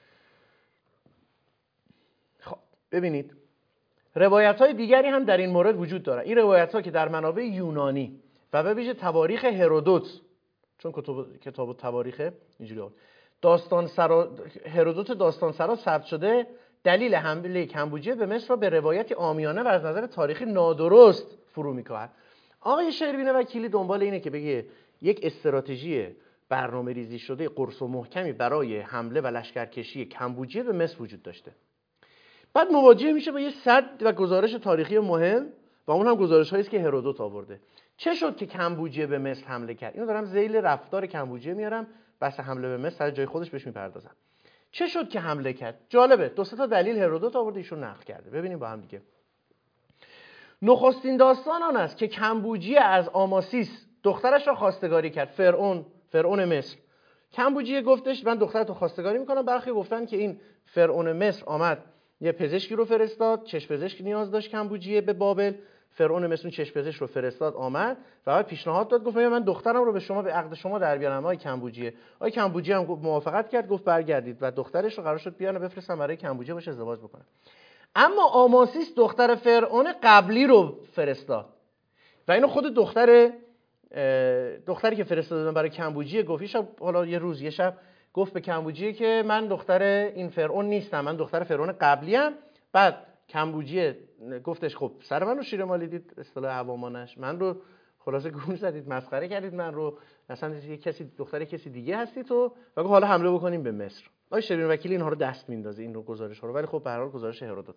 [SPEAKER 1] خب ببینید روایت‌های دیگری هم در این مورد وجود داره. این روایت‌ها که در منابع یونانی و به ویژه تواریخ هرودوت، چون کتاب کتاب تواریخ اینجوری بود، داستان سرا هرودوت داستان سرا ثبت شده، دلیل حمله کمبوجیه به مصر را به روایتی عامیانه و از نظر تاریخی نادرست فرو می‌کند. آقای شروین وکیلی دنبال اینه که بگه یک استراتژی برنامه ریزی شده قرص و محکمی برای حمله و لشکرکشی کمبوجیه به مصر وجود داشته. بعد مواجه میشه با یه سد و گزارش تاریخی مهم و اون هم گزارش‌هایی است که هرودوت آورده. چه شد که کمبوجیه به مصر حمله کرد؟ اینو دارم ذیل رفتار کمبوجیه میارم، بحث حمله به مصر سر جای خودش بهش میپردازم. چه شد که حمله کرد؟ جالبه، دو سه تا دلیل هرودوت آورده ایشون نقل کرده. ببینیم با هم دیگه. نخستین داستان آن است که کمبوجیه از آماسیس دخترش را خواستگاری کرد. فرعون فرعون مصر. کمبوجیه گفتش من دخترتو خواستگاری میکنم. برخی گفتن که این فرعون مصر آمد یه پزشکی رو فرستاد، چشم پزشک نیاز داشت کمبوجیه به بابل. فرعون مصر چشم پزشک رو فرستاد آمد و بعد پیشنهاد داد، گفت من دخترم رو به شما به عقد شما در بیارم آقای کمبوجیه. آقای کمبوجیه هم گفت موافقت کرد، گفت برگردید و دخترش رو قرار شد بیارن بفرستن برای کمبوجیه باشه ازدواج بکنه. اما آماسیس دختر فرعون قبلی رو فرستاد و اینو خود دختر دختری که فرستادن برای کمبوجیه گفت شب، حالا یه روز یه شب گفت به کمبوجیه که من دختر این فرعون نیستم، من دختر فرعون قبلی ام. بعد کمبوجیه گفتش خب سر من رو شیر مالیدید، اصطلاح عوامانش، من رو خلاصه گول زدید، مسخره کردید من رو، مثلا یه کسی دختر کسی دیگه هستی تو، و گفت حالا حمله بکنیم به مصر. آقای شروین وکیلی اینها رو دست میندازه این رو گزارش ها رو، ولی خب به هر حال گزارش هرودوت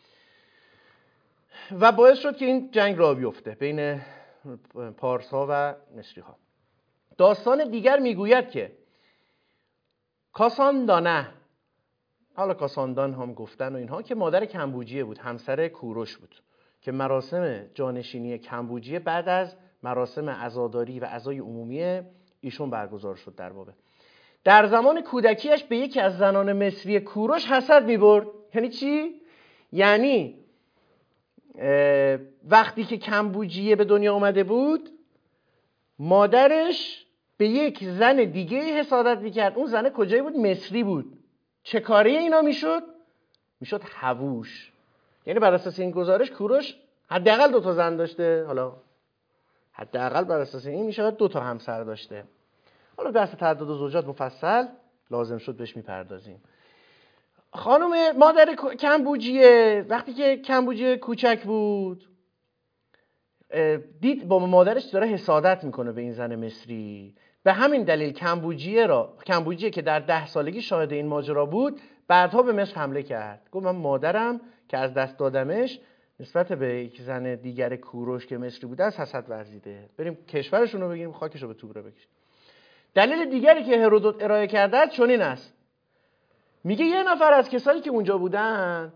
[SPEAKER 1] و باعث شد که این جنگ راه بیفته بین پارس‌ها و مصری‌ها. داستان دیگر میگوید که کاساندانه، حالا کاساندان هم گفتن و اینها، که مادر کمبوجیه بود، همسر کوروش بود، که مراسم جانشینی کمبوجیه بعد از مراسم عزاداری و عزای عمومی ایشون برگزار شد در بابل. در زمان کودکیش به یکی از زنان مصری کوروش حسد می‌برد. یعنی چی؟ یعنی وقتی که کمبوجیه به دنیا آمده بود مادرش به یک زن دیگه حسادت می‌کرد. اون زن کجایی بود؟ مصری بود. چه کاری اینا میشد؟ میشد هووش. یعنی بر اساس این گزارش کوروش حداقل دو تا زن داشته، حالا حداقل بر اساس این میشه دو تا همسر داشته. حالا بحث تعدد زوجات مفصل لازم شد بهش میپردازیم. خانم مادر کمبوجیه وقتی که کمبوجیه کوچک بود دید با مادرش داره حسادت میکنه به این زن مصری. به همین دلیل کمبوجیه را کمبوجیه که در ده سالگی شاهد این ماجرا بود بعدها به مصر حمله کرد. گفت من مادرم که از دست دادمش نسبت به یک زن دیگر کوروش که مصری بوده از حسد ورزیده، بریم کشورشون رو بگیریم خاکش رو به توبره بکشیم. دلیل دیگری که هرودوت ارائه کرده چنین است. میگه یه نفر از کسایی که اونجا بودن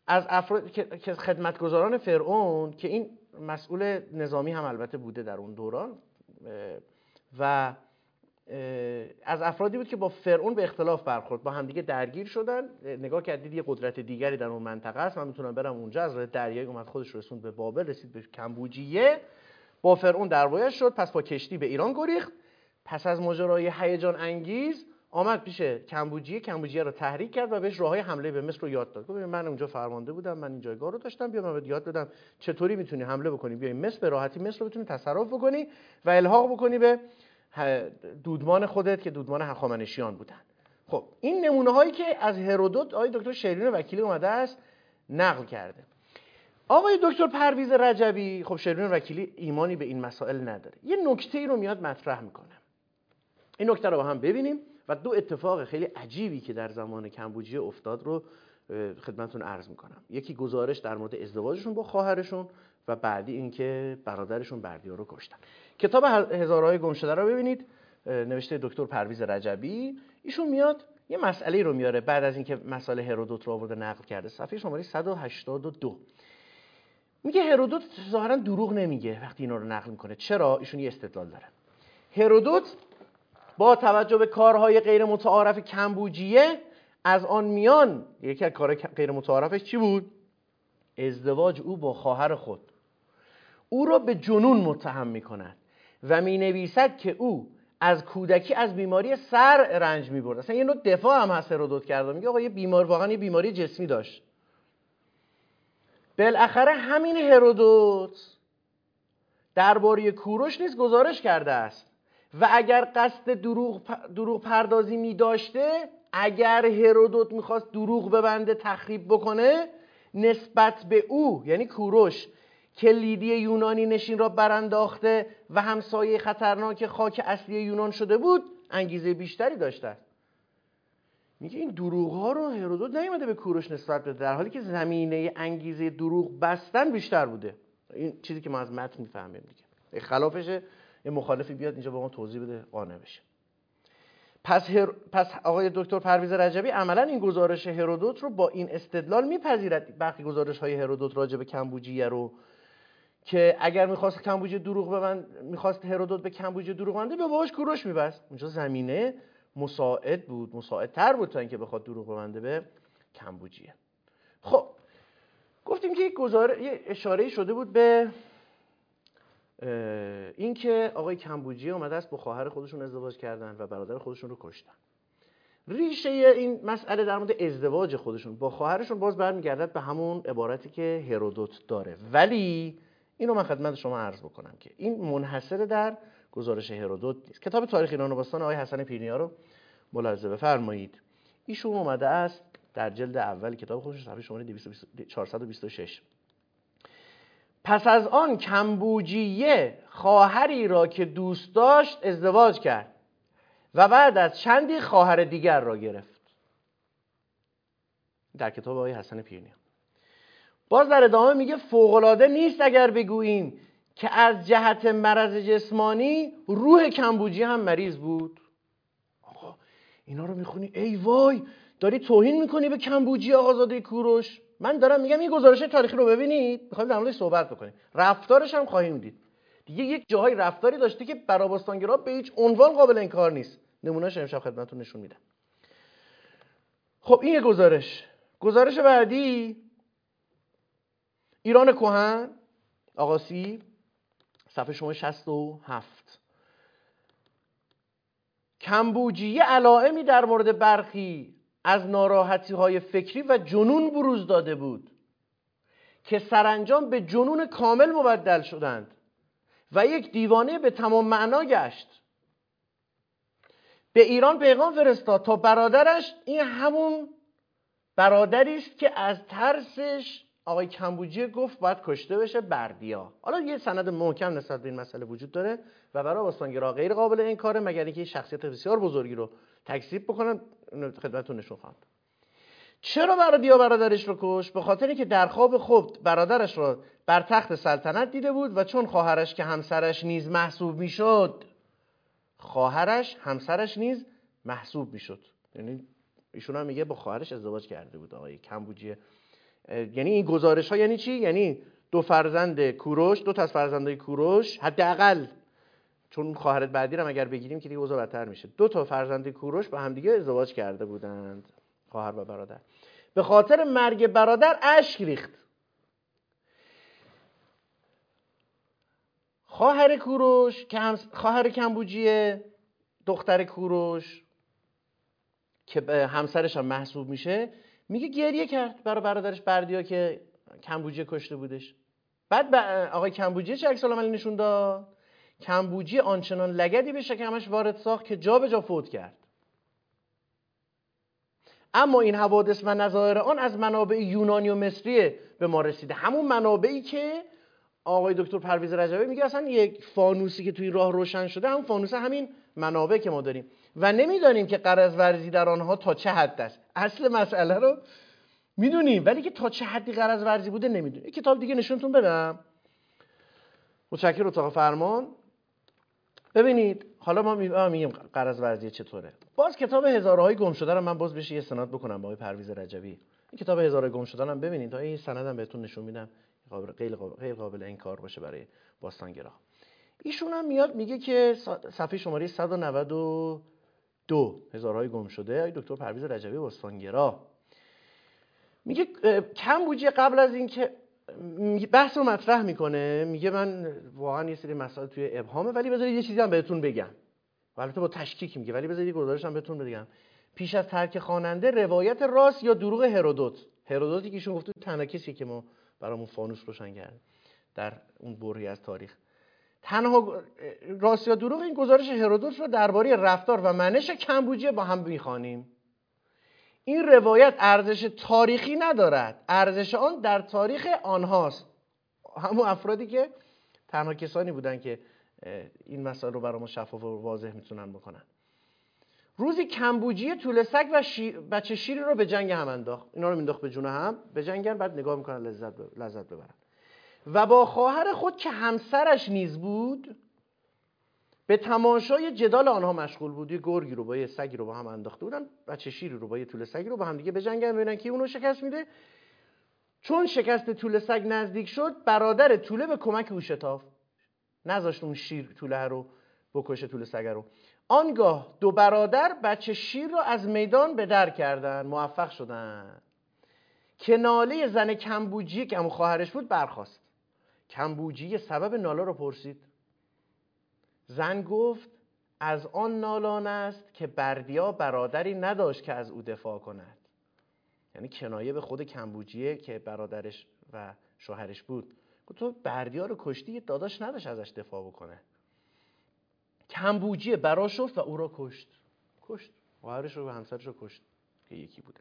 [SPEAKER 1] از افراد که خدمتگزاران فرعون که این مسئول نظامی هم البته بوده در اون دوران و از افرادی بود که با فرعون به اختلاف برخورد، با همدیگه درگیر شدن. نگاه کردید یه قدرت دیگری در اون منطقه است، من میتونم برم اونجا. از راه دریایی اومد خودش رسوند به بابل، رسید به کمبوجیه، با فرعون دعوایش شد، پس با کشتی به ایران گریخت. پس از ماجرای هیجان انگیز آمد پیش کمبوجیه، کمبوجیه رو تحریک کرد و بهش راههای حمله به مصر رو یاد داد. گفت من اونجا فرمانده بودم، من این جایگاه رو داشتم، بیا من بهت یاد بدم چطوری میتونی حمله بکنی، بیای مصر، به راحتی مصر رو بتونی تصرف بکنی و الحاق بکنی به دودمان خودت که دودمان هخامنشیان بودن. خب این نمونه هایی که از هرودوت آقای دکتر شیرین وکیلی اومده است نقل کرده. آقای دکتر پرویز رجبی، خب شیرین وکیلی ایمانی به این مسائل نداره، یه نکته ای رو میاد مطرح میکنه. این نکته رو با هم ببینیم و دو اتفاق خیلی عجیبی که در زمان کمبوجیه افتاد رو خدمتتون عرض میکنم. یکی گزارش در مورد ازدواجشون با خواهرشون و بعدی اینکه برادرشون بردیا رو کشتن. کتاب هزارهای گم شده رو ببینید، نوشته دکتر پرویز رجبی. ایشون میاد یه مسئله رو میاره بعد از اینکه مسائل هرودوت رو آورده نقل کرده، صفحه شماره صد و هشتاد و دو. میگه هرودوت ظاهرا دروغ نمیگه وقتی اینا رو نقل میکنه. چرا؟ ایشون یه استدلال دارن. هرودوت با توجه به کارهای غیر متعارف کمبوجیه، از آن میان یکی از کارهای غیر متعارفش چی بود؟ ازدواج او با خواهر خود. او را به جنون متهم میکند و مینویسد که او از کودکی از بیماری سر رنج میبرد. اصلا یه نوع دفاع هم هست هرودوت کرده، میگه آقا یه بیمار واقعا یه بیماری جسمی داشت. بالاخره همین هرودوت درباره کوروش نیز گزارش کرده است و اگر قصد دروغ دروغ پردازی می داشته، اگر هرودوت میخواست دروغ ببنده، تخریب بکنه، نسبت به او یعنی کوروش که لیدی یونانی نشین را برانداخته و همسایه خطرناک خاک اصلی یونان شده بود، انگیزه بیشتری داشته. میگه این دروغ ها رو هرودوت نیومده به کوروش نسبت بده، در حالی که زمینه انگیزه دروغ بستن بیشتر بوده. این چیزی که ما از متن میفهمیم دیگه. خلافشه یه مخالفی بیاد اینجا به ما توضیح بده قانع بشه. پس, هر... پس آقای دکتر پرویز رجبی عملا این گزارش هرودوت رو با این استدلال میپذیرد، بقیه گزارش های هرودوت راجع به کمبوجیه رو، که اگر میخواست کمبوجیه دروغ ببند، میخواست هرودوت به کمبوجیه دروغ ببنده، به باباش کوروش میبست. اونجا زمینه مساعد بود، مساعدتر بود تا اینکه بخواد دروغ ببنده به کمبوجیه. خب گفتیم که یک گزاره یه اشاره‌ای شده بود به این که آقای کمبوجیه اومده است با خواهر خودشون ازدواج کردن و برادر خودشون رو کشتن. ریشه این مسئله در مورد ازدواج خودشون با خواهرشون باز برمیگردد به همون عبارتی که هرودوت داره، ولی اینو من خدمت شما عرض بکنم که این منحصر در گزارش هرودوت نیست. کتاب تاریخ ایران و باستان آقای حسن پیرنیا رو ملاحظه بفرمایید. ایشون اومده است در جلد اول کتاب خودش صفحه شماره چهارصد و بیست و شش. پس از آن کمبوجیه خواهری را که دوست داشت ازدواج کرد و بعد از چندی خواهر دیگر را گرفت. در کتاب آقای حسن پیرنیا. باز در ادامه میگه فوق‌العاده نیست اگر بگوییم که از جهت مرض جسمانی روح کمبوجیه هم مریض بود. آقا اینا رو میخونی ای وای داری توهین میکنی به کمبوجیه آزاده کوروش. من دارم میگم این گزارش تاریخی رو ببینید، میخوایم در موردش صحبت بکنیم. رفتارش هم خواهیم دید. دیگه یک جاهای رفتاری داشته که برای باستانگرا به هیچ عنوان قابل انکار نیست. نمونهش امشب خدمتتون نشون میدم. خب این گزارش. گزارش بعدی ایران کهن آقاسی صفحه شماره شصت و هفت. کمبوجیه علائمی در مورد برخی از ناراحتی‌های فکری و جنون بروز داده بود که سرانجام به جنون کامل مبدل شدند و یک دیوانه به تمام معنا گشت. به ایران پیغام فرستاد تا برادرش، این همون برادری است که از ترسش آقای کمبوجیه گفت باید کشته بشه، بردیا. حالا یه سند محکم نسبت به این مسئله وجود داره و برای باستانگرا غیر قابل انکاره مگر اینکه شخصیت بسیار بزرگی رو تکذیب بکنن. خدمتتون نشون خواهم. چرا بردیا برادرش رو کشت؟ به خاطر اینکه در خواب خود برادرش رو بر تخت سلطنت دیده بود و چون خواهرش که همسرش نیز محسوب میشد، خواهرش همسرش نیز محسوب میشد. یعنی ایشون هم میگه با خواهرش ازدواج کرده بود آقای کمبوجیه یعنی این گزارش ها یعنی چی؟ یعنی دو فرزند کوروش، دو تا از فرزندای کوروش حداقل، چون خواهرت بعدی رو اگر بگیریم که دیگه اوضاع بدتر میشه، دو تا فرزند کوروش با هم دیگه ازدواج کرده بودند، خواهر و برادر. به خاطر مرگ برادر اشک ریخت. خواهر کوروش که هم خواهر کمبوجیه، دختر کوروش که همسرش هم محسوب میشه، میگه گریه کرد برای برادرش بردیا که کمبوجیه کشته بودش. بعد آقای کمبوجیه چه عکس العملی نشون داد؟ کمبوجیه آنچنان لگدی به شکمش وارد ساخت که جا به جا فوت کرد. اما این حوادث و نظائر آن از منابع یونانی و مصری به ما رسیده، همون منابعی که آقای دکتر پرویز رجبی میگه اصلا یک فانوسی که توی راه روشن شده همون فانوس همین منابع که ما داریم و نمیدانیم که غرض ورزی در آنها تا چه حد است. اصل مسئله رو میدونیم ولی که تا چه حدی غرض ورزی بوده نمیدونیم. یک کتاب دیگه نشونتون بدم. متشکرم اتاق فرمان. ببینید حالا ما میگیم غرض ورزی چطوره. باز کتاب هزارهای گم شده رو من باز بشه یه سند بکنم با آقای پرویز رجبی. این کتاب هزارهای گم شده هم ببینید تا این سندم بهتون نشون میدم قابل غیر قابل غیر قابل انکار باشه برای باستانگرا. ایشون هم میاد میگه که صفحه شماره صد و نود و دو هزارهای گم شده آقای دکتر پرویز رجبی باستانگرا میگه کمبوجیه قبل از این که بحث رو مطرح میکنه، میگه من واقعا یه سری مسائل توی ابهامه ولی بذارید یه چیزی هم بهتون بگم. البته با تشکیک میگه ولی بذارید گزارش هم بهتون بگم. پیش از ترک خواننده روایت راست یا دروغ هرودوت، هرودوتی که ایشون گفته تنها کسی که ما برامون فانوس روشن کرده در اون برهه‌ای از تاریخ، تنها راست یا دروغ این گزارش هرودوت رو درباره رفتار و منش کمبوجیه با هم میخوانیم. این روایت ارزش تاریخی ندارد، ارزش آن در تاریخ آنهاست، همون افرادی که تنها کسانی بودن که این مسائل رو برای ما شفاف و واضح میتونن بکنن. روزی کمبوجیه توله سگ و شیر، بچه شیری رو به جنگ هم انداخت. اینا رو مینداخت به جون هم، به جنگن، بعد نگاه میکنن لذت لذت ببرن. و با خواهر خود که همسرش نیز بود به تماشای جدال آنها مشغول بود. یه گرگی رو با یه سگی رو با هم انداخته بودن، بچه شیری رو با یه توله سگی رو با هم دیگه به جنگن ببینن کی اونو شکست میده. چون شکست توله سگ نزدیک شد برادر توله به کمک او شتافت، نذاشت اون شیر توله رو بکشه، توله سگ رو. آنگاه دو برادر بچه شیر رو از میدان به در کردن، موفق شدن که ناله زن کمبوجیه که همون خواهرش بود برخاست. کمبوجیه سبب ناله رو پرسید. زن گفت از آن نالان است که بردیا برادری نداشت که از او دفاع کند. یعنی کنایه به خود کمبوجیه که برادرش و شوهرش بود. گفت تو بردیا رو کشتی، یه داداش نداشت ازش دفاع بکنه. کمبوجیه برآشفت و او را کشت. کشت. خواهرش رو و همسرش رو کشت که یکی بودن.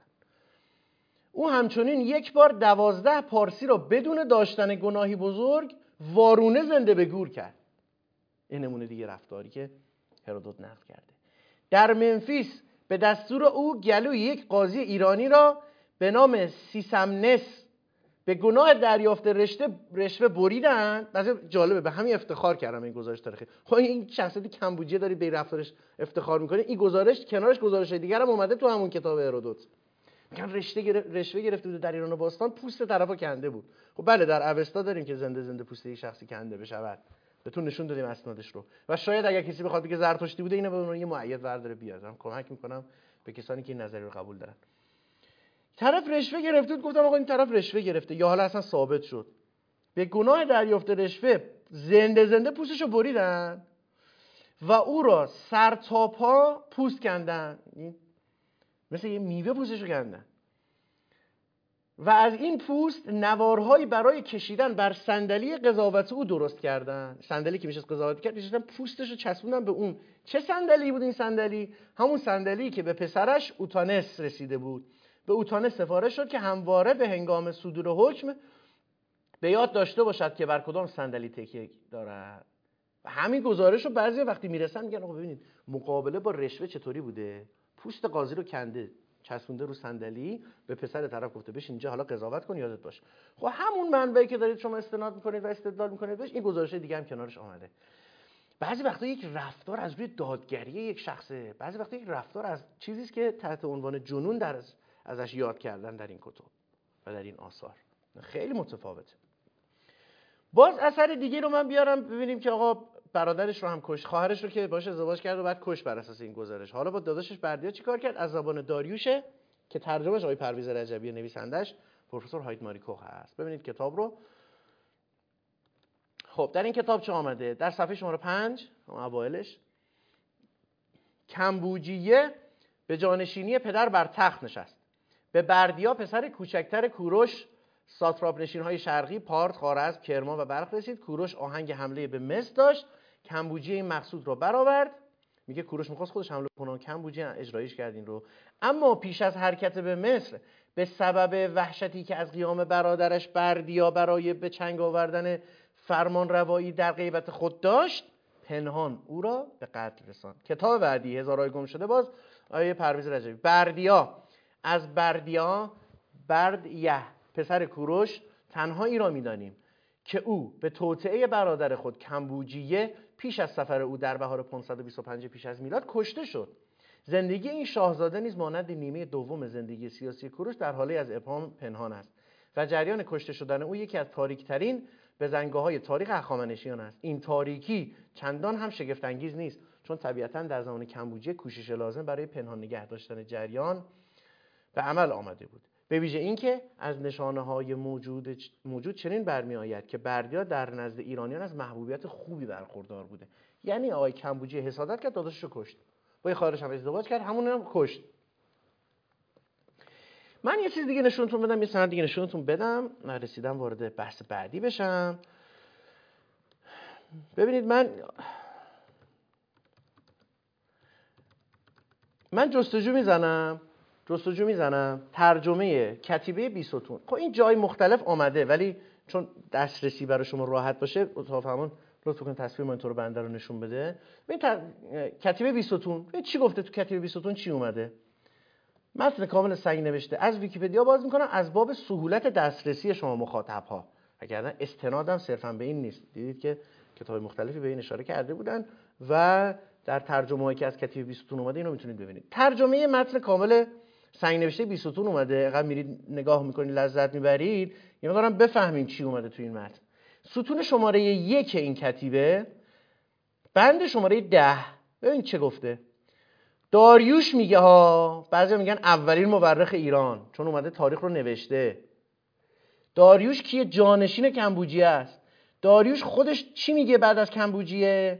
[SPEAKER 1] او همچنین یک بار دوازده پارسی را بدون داشتن گناهی بزرگ وارونه زنده به گور کرد. این نمونه دیگه رفتاری که هرودوت نقل کرده. در منفیس به دستور او گلوی یک قاضی ایرانی را به نام سیسمنس به گناه دریافت رشته رشوه بریدند. بعضی جالبه، به همین افتخار کردم این گزارش تاریخی. خب این شخصیت کمبوجیه دارید به رفتارش افتخار میکنه. این گزارش کنارش گزارش دیگر هم اومده تو همون کتاب هرودوت. میگن رشته گرفت رشوه گرفته بود در ایران و باستان، پوست طرفو کنده بود. خب بله در اوستا داریم که زنده زنده پوست یک شخصی کنده بشود. بهتون نشون دادیم اسنادش رو. و شاید اگر کسی بخواد بگه زرتشتی بوده اینو به عنوان یه مؤید ورداره بیارم. کمک میکنم به کسانی که این نظریه رو قبول دارن. طرف رشوه گرفته، گفتم آقا این طرف رشوه گرفته یا حالا اصلا ثابت شد به گناه دریافت رشوه، زنده زنده پوستشو بریدن و او را سر تا پا پوست کندن، مثل یه میوه پوستشو کندن و از این پوست نوارهایی برای کشیدن بر صندلی قضاوت او درست کردن. صندلی که میشه قضاوت کرد، نشستن پوستشو چسبوندن به اون. چه صندلی بود این صندلی؟ همون صندلی که به پسرش اوتانس رسیده بود. به اوتانس سفارش شد که همواره به هنگام صدور حکم به یاد داشته باشد که بر کدام صندلی تکیه دارد. و همین گزارش رو بعضی وقتی میرسن میگن آقا ببینید مقابله با رشوه چطوری بوده. پوست قاضی رو کنده، چسبونده رو صندلی، به پسر طرف گفته بشین اینجا حالا قضاوت کن، یادت باشه. خب همون منبعی که دارید شما استناد میکنید و استدلال میکنید بهش، این گزارش دیگه هم کنارش آمده. بعضی وقتا یک رفتار از روی دادگری یک شخصه، بعضی وقتا یک رفتار از چیزی است که تحت عنوان جنون در ازش یاد کردن در این کتب. و در این آثار خیلی متفاوته. باز اثر دیگه رو من بیارم ببینیم که آقا برادرش رو هم کش، خواهرش رو که باشه ازدواج کرد و بعد کش بر اساس این گزارش. حالا با داداشش بردیا چیکار کرد؟ از زبان داریوشه که ترجمهش آقای پرویز رجبی نویسندش پروفسور هایت ماری کوخ هست. ببینید کتاب رو. خب در این کتاب چه آمده؟ در صفحه شماره پنج اوایلش کمبوجیه به جانشینی پدر بر تخت نشست. به بردیا پسر کوچکتر کوروش ساتراپ نشین‌های شرقی پارت، خوارزم، کرمان و بلخ رسید. کوروش آهنگ حمله به مصر داشت. کمبوجیه این مقصود را برآورد. میگه کوروش می‌خواست خودش حمله کنه، کمبوجیه اجرایش کرد این رو. اما پیش از حرکت به مصر به سبب وحشتی که از قیام برادرش بردیا برای به چنگ آوردن فرمان روایی در غیبت خود داشت، پنهان او را به قتل رساند. کتاب بعدی هزارهای گم شده، باز آیه پرویز رجبی. بردیا از بردیا بردیه پسر کوروش تنهایی را می‌دانیم که او به توطئه برادر خود کمبوجیه پیش از سفر او در بهار پانصد و بیست و پنج پیش از میلاد کشته شد. زندگی این شاهزاده نیز مانند نیمه دوم زندگی سیاسی کوروش در حالی از ابهام پنهان است و جریان کشته شدن او یکی از تاریک‌ترین بزنگاه‌های تاریخ هخامنشیان است. این تاریکی چندان هم شگفت انگیز نیست، چون طبیعتاً در زمان کمبوجیه کوشش لازم برای پنهان نگه داشتن جریان به عمل آمده بود. به ویژه اینکه از نشانه‌های موجود موجود چنین برمی‌آید که بردیا در نزد ایرانیان از محبوبیت خوبی برخوردار بوده. یعنی آقای کمبوجیه حسادت کرد، داداشش رو کشت. با یه خواهرش هم ازدواج کرد، همون هم کشت. من یه چیز دیگه نشونتون بدم، یه سند دیگه نشونتون بدم. من رسیدم وارد بحث بعدی بشم. ببینید من من جستجو میزنم جستجو میزنم ترجمه کتیبه بیستون. خب این جای مختلف آمده، ولی چون دسترسی برای شما راحت باشه اتفاقا همون لطف کن تصویر مانیتور بنده رو نشون بده. ببین تر... کتیبه بیستون چی گفته؟ تو کتیبه بیستون چی اومده؟ متن کامل سنگ نوشته از ویکی‌پدیا باز میکنم از باب سهولت دسترسی شما مخاطب ها، وگرنه استنادم صرفا به این نیست. دیدید که کتاب مختلفی به این اشاره کرده بودن و در ترجمه‌ای که از کتیبه بیستون اومده اینو میتونید ببینید. ترجمه متن کامل سنگ نوشته بیستون اومده، اینقدر میرید نگاه میکنید لذت میبرید یه مقدارم بفهمین چی اومده تو این متن. ستون شماره یک این کتیبه بند شماره ده، ببین چه گفته. داریوش میگه ها، بعضی میگن اولین مورخ ایران، چون اومده تاریخ رو نوشته. داریوش کیه؟ جانشین کمبوجیه است. داریوش خودش چی میگه بعد از کمبوجیه؟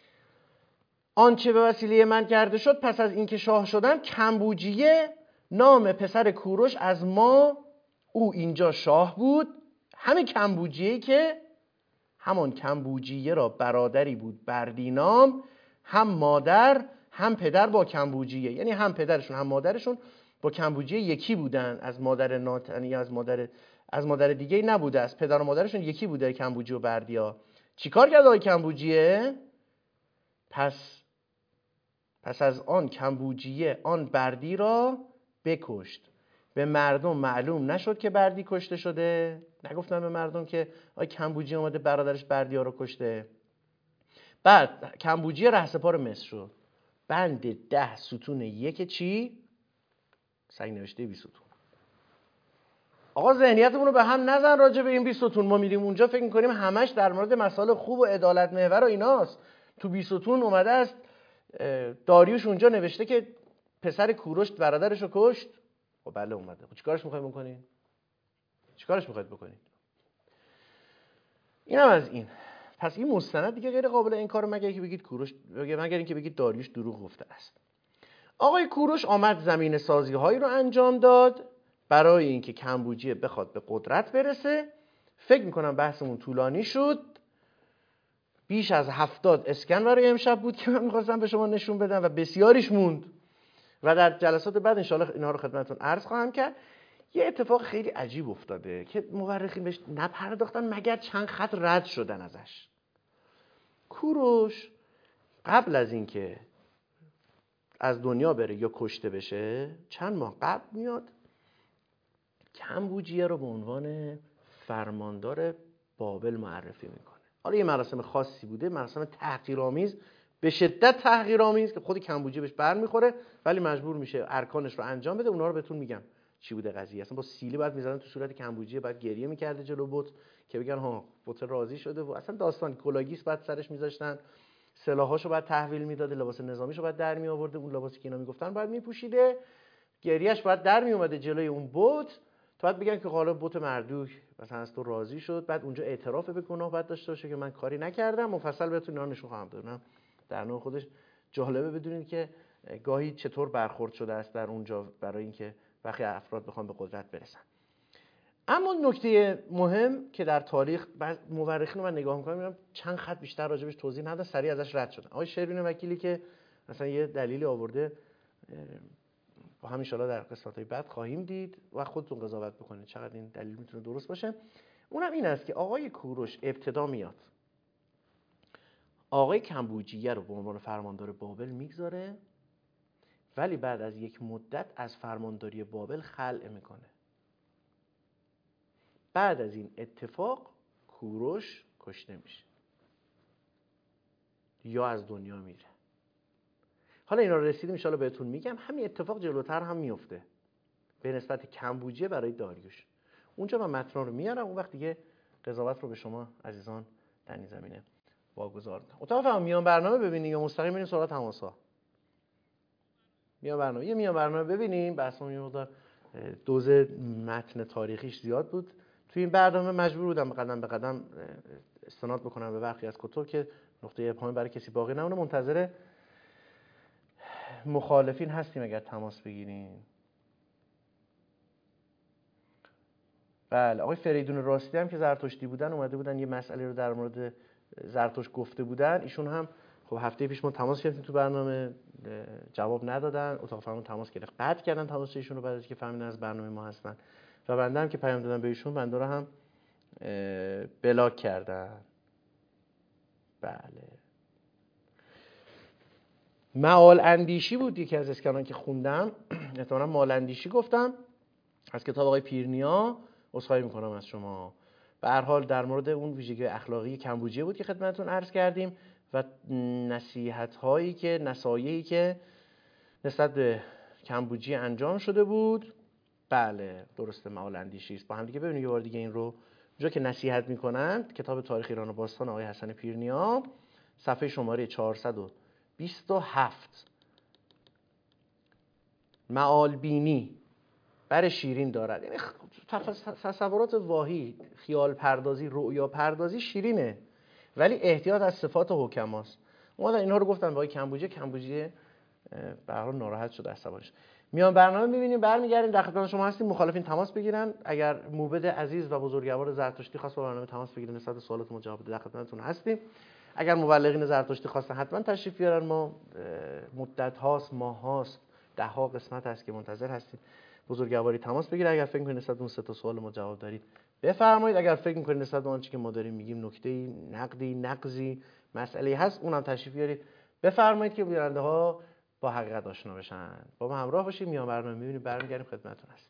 [SPEAKER 1] آنچه به وسیله من کرده شد پس از اینکه شاه شدم کمبوجیه نام پسر کوروش از ما، او اینجا شاه بود. همین کمبوجیه که همان کمبوجیه را برادری بود بردینام، هم مادر هم پدر با کمبوجیه، یعنی هم پدرشون هم مادرشون با کمبوجیه یکی بودن. از مادر ناتنی از مادر از مادر دیگه نبوده، از پدر و مادرشون یکی بوده کمبوجیه و بردیا. چیکار کرد آقای کمبوجیه؟ پس پس از آن کمبوجیه آن بردی را بکشت. به مردم معلوم نشد که بردی کشته شده. نگفتن به مردم که آقای کمبوجیه اومده برادرش بردیا رو کشته. بعد کمبوجیه رهسپار مصر شد. بند ده ستون یک چی؟ سنگ نوشته بیست ستون. آقا ذهنیتمون رو به هم نزن راجع به این بیست ستون. ما میریم اونجا فکر میکنیم همش در مورد مسائل خوب و عدالت محور و ایناست. تو بیست ستون اومده است داریوش اونجا نوشته که پسر کوروش برادرش رو کشت. خب بله اومده. خب چیکارش میخواید بکنین؟ چیکارش میخواید بکنین؟ اینم از این. پس این مستند دیگه غیر قابل انکار مگر اینکه بگید کوروش، مگر اینکه بگید داریوش دروغ گفته است. آقای کوروش آمد زمین سازی هایی رو انجام داد برای اینکه کمبوجیه بخواد به قدرت برسه. فکر میکنم بحثمون طولانی شد. بیش از هفتاد اسکن برای امشب بود که من میخواستم به شما نشون بدم و بسیاریش موند و در جلسات بعد انشاءالله اینها رو خدمتتون عرض خواهم کرد. یه اتفاق خیلی عجیب افتاده که مورخین بهش نپرداختن مگر چند خط رد شدن ازش. کوروش قبل از اینکه از دنیا بره یا کشته بشه چند ماه قبل میاد کمبوجیه رو به عنوان فرماندار بابل معرفی میکنه. حالا یه مراسم خاصی بوده، مراسم تحقیرآمیز، به شدت تحقیرآمیز که خود کمبوجیه بهش برمیخوره ولی مجبور میشه ارکانش رو انجام بده. اونها رو بهتون میگم چی بوده قضیه. اصلا با سیلی بعد می‌زدن تو صورت کمبوجیه، بعد گریه می‌کرده جلو بت که بگن ها بت راضی شده و اصلا داستان کلاگیس بعد سرش می‌ذاشتن، سلاحاشو بعد تحویل میداده، لباس نظامیشو بعد در می آورده، اون لباسی که اینا میگفتن بعد میپوشیده، گریهش بعد در می اومده جلوی اون بت تا بعد بگن که حالا بت مردوک مثلا از تو راضی شد، بعد اونجا اعتراف به گناه بعد داشته باشه که من کاری نکردم. مفصل بهتون اینا نشون خواهم داد. در نوع خودش جالبه بدونید که گاهی چطور برخورد شده است در اونجا برای اینکه وقتی افراد بخوان به قدرت برسن. اما نکته مهم که در تاریخ بعض مورخین رو من نگاه می‌کنم می‌بینم چند خط بیشتر راجبش توضیح ندادن، سریع ازش رد شدن. آقای شروین وکیلی که مثلا یه دلیلی آورده با هم ان شاءالله در قسمت‌های بعد خواهیم دید و خودتون قضاوت بکنید چقدر این دلیل میتونه درست باشه. اونم این است که آقای کوروش ابتدا میاد آقای کمبوجیه رو به عنوان فرماندار بابل میگذاره، ولی بعد از یک مدت از فرمانداری بابل خلع میکنه. بعد از این اتفاق کوروش کشته میشه یا از دنیا میره. حالا اینا رو رسیدیم ان شاءالله بهتون میگم. همین اتفاق جلوتر هم میفته به نسبت کمبوجیه برای داریوش. اونجا من متن رو میارم، اون وقت دیگه قضاوت رو به شما عزیزان در این زمینه واگذار میکنم. اتاق فهم میان برنامه ببینیم یا مستقیم بریم سراغ تماس‌ها؟ میان برنامه. یه میان برنامه ببینیم. بحثمون یه مقدار دوز متن تاریخیش زیاد بود. توی این برنامه مجبور بودم قدم به قدم استناد بکنم به برخی از کتب که نقطه ابهامی برای کسی باقی نمونه. منتظر مخالفین هستیم اگر تماس بگیریم. بله، آقای فریدون راستی هم که زرتشتی بودن اومده بودن یه مسئله رو در مورد زرتشت گفته بودن. ایشون هم خب هفته پیش ما تماس گرفتیم تو برنامه، جواب ندادن. اتاق فرمان تماس گرفت، قطع کردن تماس ایشون رو بعد از که فهمیدن از برنامه ما هستن و بنده هم که پیام دادم به ایشون بنده رو هم بلاک کردن. بله، معال اندیشی بود یکی از اسکنان که خوندم، احتمالاً مال اندیشی گفتم، از کتاب آقای پیرنیا. عذرخواهی میکنم از شما. به هر حال در مورد اون ویژگی اخلاقی کمبوجیه بود که خدمتتون عرض کردیم و نصیحت هایی که نصایحی که نسبت به کمبوجیه انجام شده بود. بله درسته، معال اندیشی است. با هم دیگه ببینید یه بار دیگه این رو. اونجا که نصیحت میکنند کتاب تاریخ ایران و باستان آقای حسن پیرنیا، صفحه شماره چهارصد و بیست و هفت. معال بینی بر شیرین دارد. یعنی تصورات واهی، خیال پردازی، رؤیا پردازی شیرینه، ولی احتیاط از صفات حکماست. اومدن اینها رو گفتن به آقای کمبوجیه. کمبوجیه به هر حال ناراحت شد، عصبانی شد. میان برنامه می‌بینیم، برمیگردیم. در خدمت شما هستیم. مخالفین تماس بگیرن. اگر موبد عزیز و بزرگوار زرتشتی خواست با برنامه تماس بگیره نسبت به سوالات ما جواب بده، در خدمتتون هستیم. اگر مبلغین زرتشتی خواستن حتما تشریف بیارن. ما مدت هاست، ماه هاست، ده ها قسمت هست که منتظر هستیم بزرگواری تماس بگیره. اگر فکر می‌کنید نسبت به اون سه تا سوال ما جواب دارید بفرمایید. اگر فکر می‌کنید نسبت به آنچه که ما داریم میگیم نکته‌ای، نقدی، نقضی، مسئله‌ای هست، اونم تشریف بیارید بفرمایید که بیننده‌ها با حقیقت آشنا بشن. با ما همراه باشید. میان برنامه می‌بینید، برمیگردیم خدمتتون هستیم.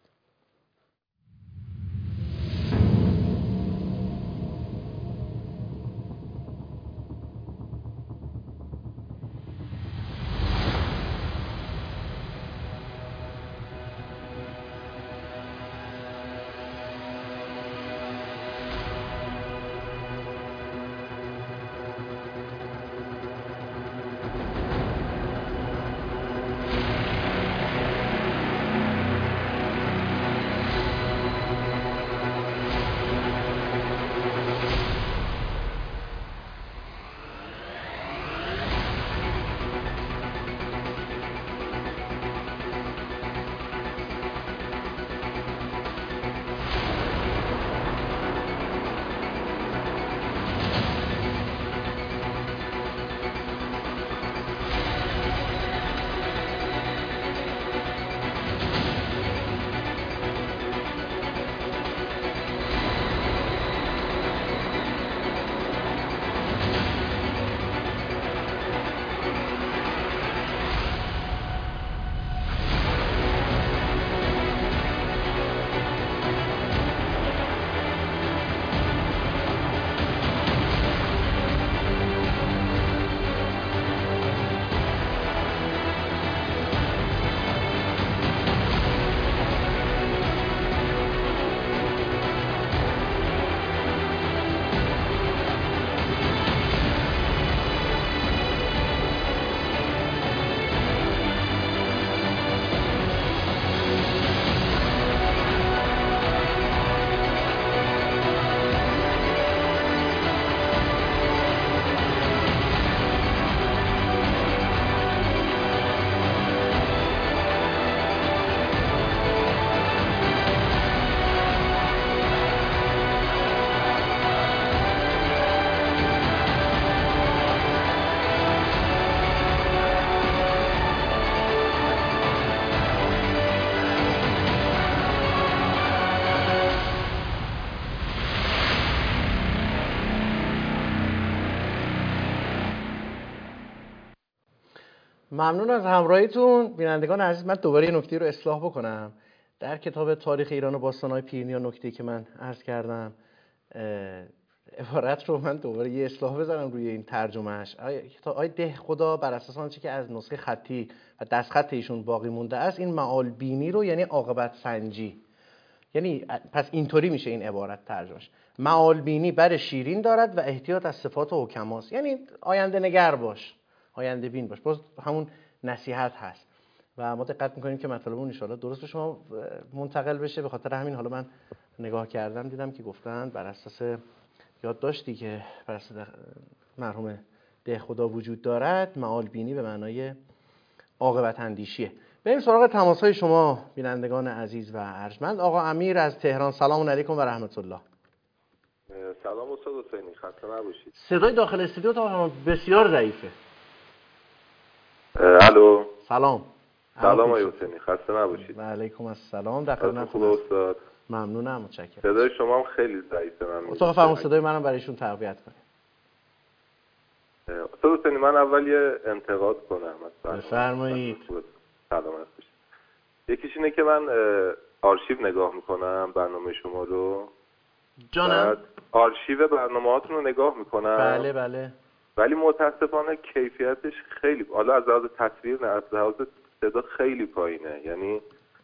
[SPEAKER 1] ممنون از همراهیتون. بینندگان عزیز، من دوباره یه نکته رو اصلاح بکنم. در کتاب تاریخ ایران و باستان‌های پیرنیا نکته‌ای که من عرض کردم عبارت رو من دوباره یه اصلاح بزنم روی این ترجمهش. آقای دهخدا بر اساس آنچه که از نسخه خطی و دستخط ایشون باقی مونده است، این معال بینی رو یعنی عاقبت سنجی، یعنی پس اینطوری میشه این عبارت ترجمهش: معال بینی بر شیرین دارد و احتیاط از صفات حکماست. یعنی آینده نگر باش، آینده بین باش. باز همون نصیحت هست و ما دقت میکنیم که مطالب اون ان شاءالله درست به شما منتقل بشه. به خاطر همین حالا من نگاه کردم دیدم که گفتن بر اساس یادداشتی که بر اساس مرحوم دهخدا وجود دارد، معال بینی به معنای عاقبت اندیشیه. بریم سراغ تماس‌های شما بینندگان عزیز و ارجمند. آقا امیر از تهران، سلام علیکم و رحمت الله.
[SPEAKER 2] سلام استاد حسینی، خسته نباشید.
[SPEAKER 1] صدای داخل استودیو تا بسیار ضعیفه.
[SPEAKER 2] الو.
[SPEAKER 1] سلام.
[SPEAKER 2] سلام آقای حسینی، خسته نباشید.
[SPEAKER 1] و علیکم السلام. در خدمتتون
[SPEAKER 2] استاد.
[SPEAKER 1] ممنونم، متشکرم.
[SPEAKER 2] صدای شما هم خیلی ضعیفه. من
[SPEAKER 1] اتاق فرمان صدای منم برایشون تقویت کنید.
[SPEAKER 2] استاد حسینی، من اول یه انتقاد کنم.
[SPEAKER 1] بفرمایید.
[SPEAKER 2] سلامت باشید. یکیش اینه که من آرشیو نگاه میکنم برنامه شما رو.
[SPEAKER 1] جانم.
[SPEAKER 2] آرشیو برنامه‌هاتون رو نگاه میکنم.
[SPEAKER 1] بله بله.
[SPEAKER 2] ولی متاسفانه کیفیتش خیلی، حالا از لحاظ تصویر نه، از لحاظ صدا خیلی پایینه. یعنی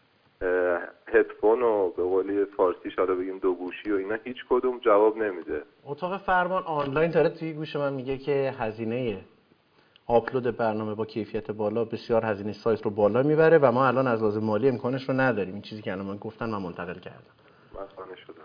[SPEAKER 2] هدفون و به قولی فارسیش حالا بگیم دو گوشی و اینا هیچ کدوم جواب نمیده.
[SPEAKER 1] اتاق فرمان آنلاین داره توی گوش من میگه که هزینه آپلود برنامه با کیفیت بالا بسیار هزینه سایت رو بالا میبره و ما الان از لحاظ مالی امکانش رو نداریم. این چیزی که الان من گفتن من منتقل کردم.
[SPEAKER 2] من خانه شدم.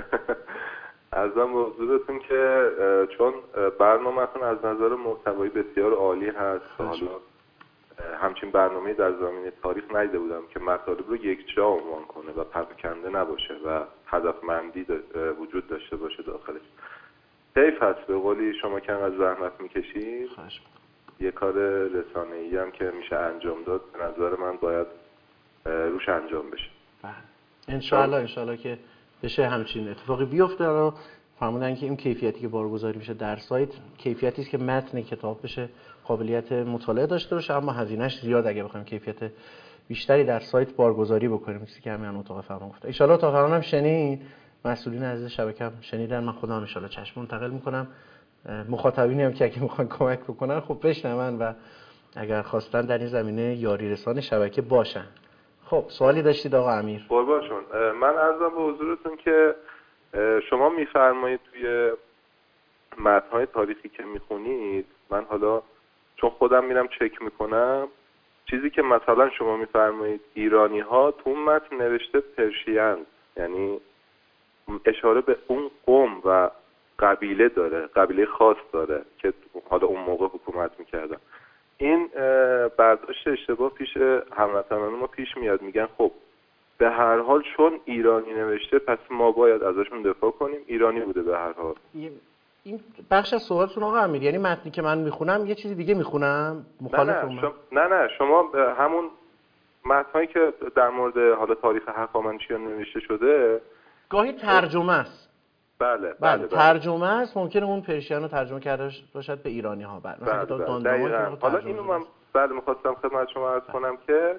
[SPEAKER 2] عرضم به حضورتون که چون برنامه‌تون از نظر محتوایی بسیار عالی هست، حالا همچین برنامه‌ای در زمینه تاریخ ندیده بودم که مطالب رو یک جا عنوان کنه و پراکنده نباشه و هدفمندی وجود داشته باشه داخلش. حیف هست به قولی شما که انقدر زحمت میکشید، یه کار رسانه‌ای هم که میشه انجام داد به نظر من باید روش انجام بشه.
[SPEAKER 1] بله انشاءالله انشاءالله که بشه همچین اتفاقی بیفته. رو فرمودن که این کیفیتی که بارگذاری میشه در سایت کیفیتی است که متن کتاب بشه قابلیت مطالعه داشته باشه، اما هزینه‌اش زیاد اگه بخوایم کیفیت بیشتری در سایت بارگذاری بکنیم. چیزی که همین اتاق فرمان گفته. ان شاءالله اتاق فرمان هم شنید، مسئولین عزیز شبکه هم شنیدن. من خودم ان شاءالله چشم منتقل میکنم. مخاطبینی هم که اگه میخوان کمک بکنن خب بشنون و اگر خواستن در این زمینه یاری رسان شبکه باشن. خب سوالی داشتید آقا امیر؟
[SPEAKER 2] قربانشون. من عرضم به حضورتون که شما میفرمایید توی متن‌های تاریخی که میخونید، من حالا چون خودم میرم چک میکنم، چیزی که مثلا شما میفرمایید ایرانی ها تو اون متن نوشته پرشین، یعنی اشاره به اون قوم و قبیله داره، قبیله خاص داره که حالا اون موقع حکومت میکردن. این برداشت اشتباه پیش هموطنان ما پیش میاد، میگن خب به هر حال چون ایرانی نوشته پس ما باید ازشون دفاع کنیم، ایرانی بوده به هر حال.
[SPEAKER 1] این بخش از صحبتتون آقا امیر، یعنی متنی که من میخونم یه چیزی دیگه میخونم مخالف
[SPEAKER 2] نه نه, شما... نه نه شما همون متنایی که در مورد حالا تاریخ هخامنشیان نوشته شده
[SPEAKER 1] گاهی ترجمه است.
[SPEAKER 2] بله
[SPEAKER 1] بله,
[SPEAKER 2] بله,
[SPEAKER 1] بله. ترجمه است، ممکنه اون پرشین رو ترجمه کرده باشد به ایرانی ها. بله مثلا
[SPEAKER 2] بله
[SPEAKER 1] کتاب
[SPEAKER 2] بله
[SPEAKER 1] دانداما.
[SPEAKER 2] حالا اینو من بله می‌خواستم خدمت شما عرض کنم که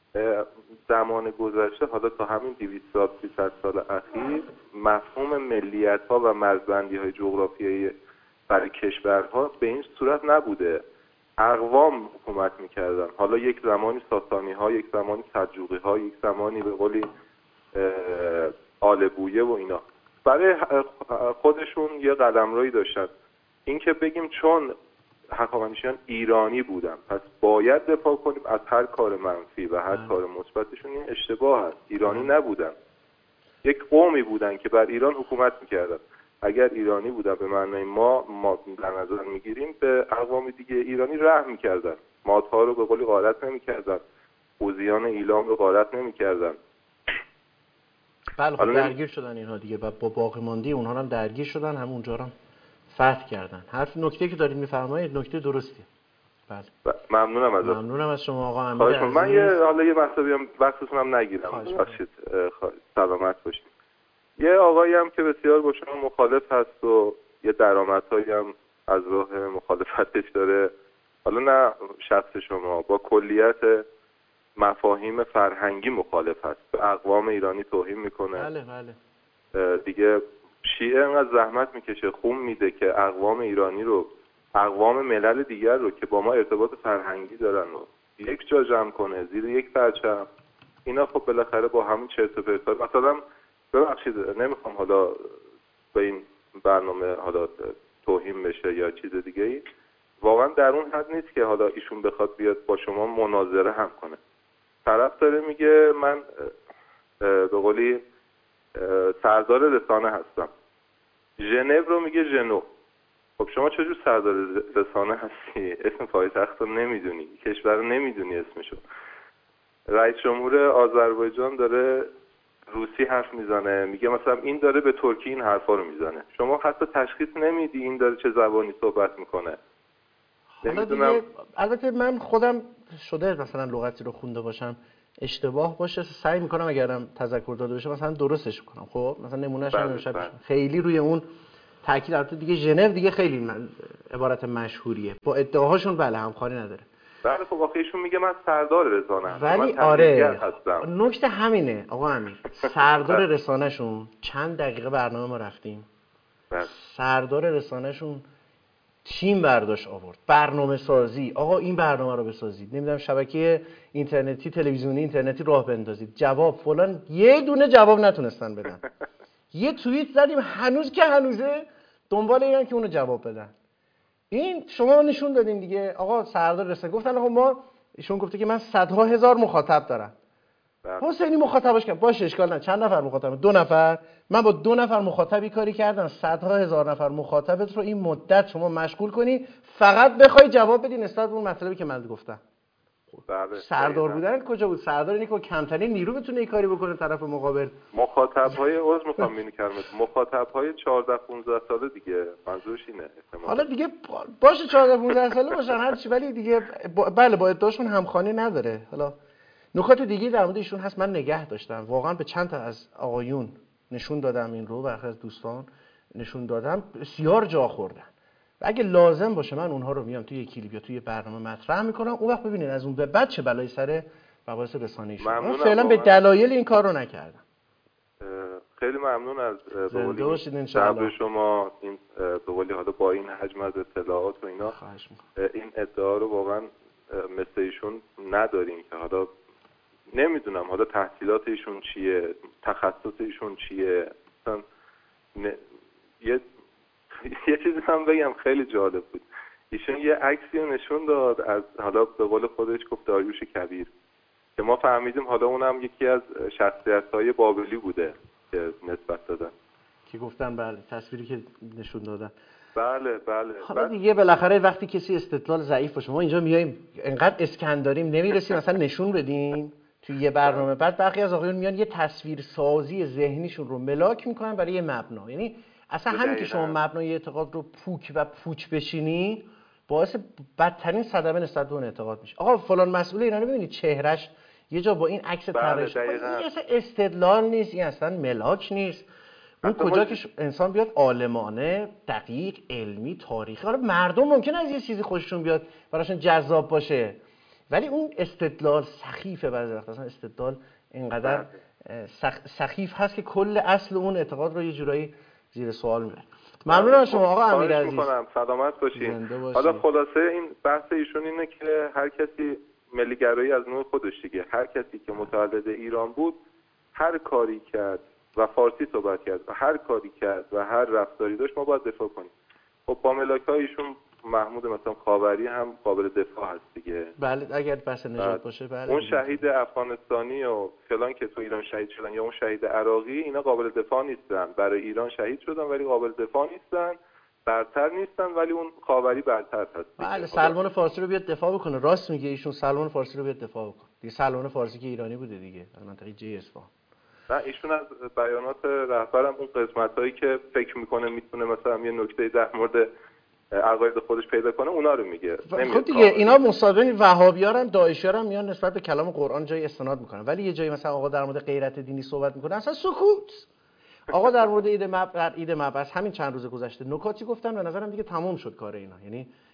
[SPEAKER 2] زمان گذشته حالا تا همین دویست سال سیصد سال اخیر مفهوم ملیت‌ها و مرزبندی‌های جغرافیایی برای کشورها به این صورت نبوده. اقوام حکومت می‌کردن. حالا یک زمانی ساسانی‌ها، یک زمانی سلجوقی‌ها، یک زمانی به قولی آل بویه و اینا برای خودشون یه قلمرویی داشتن. این که بگیم چون هخامنشیان ایرانی بودن پس باید دفاع کنیم از هر کار منفی و هر کار مثبتشون، این اشتباه است. ایرانی نبودن، یک قومی بودن که بر ایران حکومت میکردن. اگر ایرانی بودن به معنای ما ما در نظر میگیریم به اقوام دیگه ایرانی رحم میکردن، مادها رو به قولی غارت نمیکردن، اوزیان ایلام رو غارت نمیکردن.
[SPEAKER 1] بله خب درگیر شدن اینها دیگه و با باقی ماندی اونها هم درگیر شدن، همونجا هم فتح کردن. حرف نکته که دارید میفرمایید نکته درستیه. بله
[SPEAKER 2] ممنونم ازت.
[SPEAKER 1] ممنونم از شما آقا امیر عزیز.
[SPEAKER 2] من یه حالا یه مطلبی هم وقتتون هم نگیرم، ببخشید، سلامت باشید. یه آقایی هم که بسیار با شما مخالف هست و یه درآمدهایی هم از راه مخالفتش داره حالا نه شخص شما، با کلیت مفاهیم فرهنگی مخالف هست، به اقوام ایرانی توهین میکنه.
[SPEAKER 1] بله بله.
[SPEAKER 2] دیگه شیعه انقدر زحمت میکشه، خون میده که اقوام ایرانی رو، اقوام ملل دیگر رو که با ما ارتباط فرهنگی دارن رو یک جا جمع کنه زیر یک پرچم. اینا خب بالاخره با همین چرت و پرتا، مثلا ببخشید نمیخوام حالا به این برنامه حالا توهین بشه یا چیز دیگه ای، واقعا در اون حد نیست که حالا ایشون بخواد بیاد با شما مناظره هم کنه. طرف داره میگه من به قولی سردار رسانه هستم، ژنو رو میگه ژنو. خب شما چجور سردار رسانه هستی؟ اسم پایتخت رو نمیدونی، کشور رو نمیدونی اسمشو. رئیس جمهور آذربایجان داره روسی حرف میزنه، میگه مثلا این داره به ترکی این حرفا رو میزنه، شما حتی تشخیص نمیدی این داره چه زبانی صحبت میکنه.
[SPEAKER 1] حالا دیگه البته من خودم شده مثلا لغتی رو خونده باشم اشتباه باشه، سعی میکنم اگرم تذکر داده بشه مثلا درستش کنم. خب مثلا نمونهش هم امشب خیلی روی اون تاکید، البته دیگه ژنو دیگه خیلی من عبارت مشهوریه، با ادعاهاشون بله همخوانی نداره.
[SPEAKER 2] بله خب آخه ایشون میگه من سردار رسانه هستم،
[SPEAKER 1] ولی آره نکته همینه آقا امیر، سردار رسانه شون چند دقیقه برنامه ما رفتیم،
[SPEAKER 2] بله.
[SPEAKER 1] سردار رسانه شون تیم برداشت آورد، برنامه سازی، آقا این برنامه رو بسازید، نمیدونم شبکه اینترنتی تلویزیونی اینترنتی راه بندازید، جواب فلان، یه دونه جواب نتونستن بدن. یه توییت زدیم هنوز که هنوزه دنبال اینن که اونو جواب بدن. این شما نشون دادین دیگه آقا سردار رسانه گفتن آقا ما، ایشون گفته که من صدها هزار مخاطب دارم. حسینی مخاطبش کردم، باشه اشکال نداره، چند نفر مخاطب؟ دو نفر. من با دو نفر مخاطبی کاری کردم، صدها هزار نفر مخاطبت رو این مدت شما مشغول کنی فقط بخوای جواب بدی نسبت به اون مطلبی که من گفتم.
[SPEAKER 2] بله.
[SPEAKER 1] سردار بودن کجا بود؟ سردار اینه که کمترین نیرو بتونه این کاری بکنه طرف مقابل.
[SPEAKER 2] مخاطب‌های عذر می‌خوام اینو کلمه مخاطب‌های چهارده پانزده ساله دیگه منظورش اینه.
[SPEAKER 1] حالا دیگه باشه چهارده پانزده ساله باشن هر چی، ولی دیگه بله با ادعاشون همخوانی نداره. حالا نکات دیگه در مورد ایشون هست، من نگه داشتم واقعا به چند تا از آقایون نشون دادم این رو، برخی از دوستان نشون دادم، بسیار جا خوردن و اگه لازم باشه من اونها رو میام توی یک کلیپ یا توی برنامه مطرح میکنم، اون وقت ببینید از اون به بعد چه بلایی سر مباحث رسانه‌ای شد. من فعلا به دلایل این کار رو نکردم.
[SPEAKER 2] خیلی ممنون از
[SPEAKER 1] زنده باشید ان شاء الله
[SPEAKER 2] شما. این به قولی حالا با این حجم از اطلاعات و اینا این ادعا رو واقعا مثل ایشون نداریم که حالا نمیدونم حالا تحصیلات ایشون چیه، تخصص ایشون چیه. مثلا ن... یه یه چیزی هم بگم خیلی جالب بود، ایشون یه عکسی رو نشون داد از حالا به قول خودش گفت داریوش کبیر که ما فهمیدیم حالا اونم یکی از شخصیت‌های بابلی بوده که نسبت دادن،
[SPEAKER 1] که گفتن بله تصویری که نشون دادن.
[SPEAKER 2] بله بله.
[SPEAKER 1] حالا دیگه بالاخره وقتی کسی استدلال ضعیف باشه، ما اینجا میایم انقدر اسکنداریم نمیرسیم مثلا نشون بدیم توی یه برنامه، بعد برخی از آقایون میان یه تصویر سازی ذهنیشون رو ملاک میکنن برای یه مبنا. یعنی اصلا همین که شما مبنای اعتقاد رو پوک و پوچ بشینی باعث بدترین صدمه نسبت به اون اعتقاد میشه. آقا فلان مسئول ایرانی ببینید چهرهش یه جا با این عکس طراحی شده، این اصلا استدلال نیست، این اصلا ملاک نیست. اون کجا که انسان بیاد عالمانه، دقیق، علمی، تاریخی، حالا مردم ممکنه از یه چیزی خوششون بیاد براشون جذاب باشه، ولی اون استدلال سخیفه. بعضی وقتا اصلا استدلال اینقدر سخ... سخیف هست که کل اصل اون اعتقاد رو یه جورایی زیر سوال میبره. ممنون از شما آقا امیرعزیز.
[SPEAKER 2] سلامت باشین. حالا خلاصه این بحث ایشون اینه که هر کسی ملیگرایی از نوع خودش دیگه، هر کسی که متولد ایران بود هر کاری کرد و فارسی صحبت کرد و هر کاری کرد و هر رفتاری داشت ما باید دفاع کنیم. خب با ملاک‌های ایشون محمود مثلا خاوری هم قابل دفاع هست دیگه.
[SPEAKER 1] بله اگر بحث نجات باشه. بله
[SPEAKER 2] اون شهید افغانستانی و فلان که تو ایران شهید شدن یا اون شهید عراقی، اینا قابل دفاع نیستن، برای ایران شهید شدن ولی قابل دفاع نیستن، برتر نیستن، ولی اون خاوری برتر هست.
[SPEAKER 1] بله سلمان فارسی رو بیاد دفاع بکنه، راست میگه ایشون، سلمان فارسی رو بیاد دفاع بکنه دیگه. سلمان فارسی که ایرانی بوده دیگه، از منطقه جی اصفهان.
[SPEAKER 2] نه ایشون از بیانات رهبرم اون قسمتایی که فکر میکنه میتونه مثلا یه نکته در مورد عقاید خودش پیدا کنه اونا رو میگه.
[SPEAKER 1] خب دیگه اینا مصادمه وهابیارن، داعشیارن، میان نسبت به کلام قرآن جای استناد میکنن، ولی یه جایی مثلا آقا در مورد غیرت دینی صحبت میکنه اصلا سکوت. آقا در مورد عید مب... عید مبعث همین چند روز گذشته نکاتی گفتن، به نظرم دیگه تمام شد کار اینا. یعنی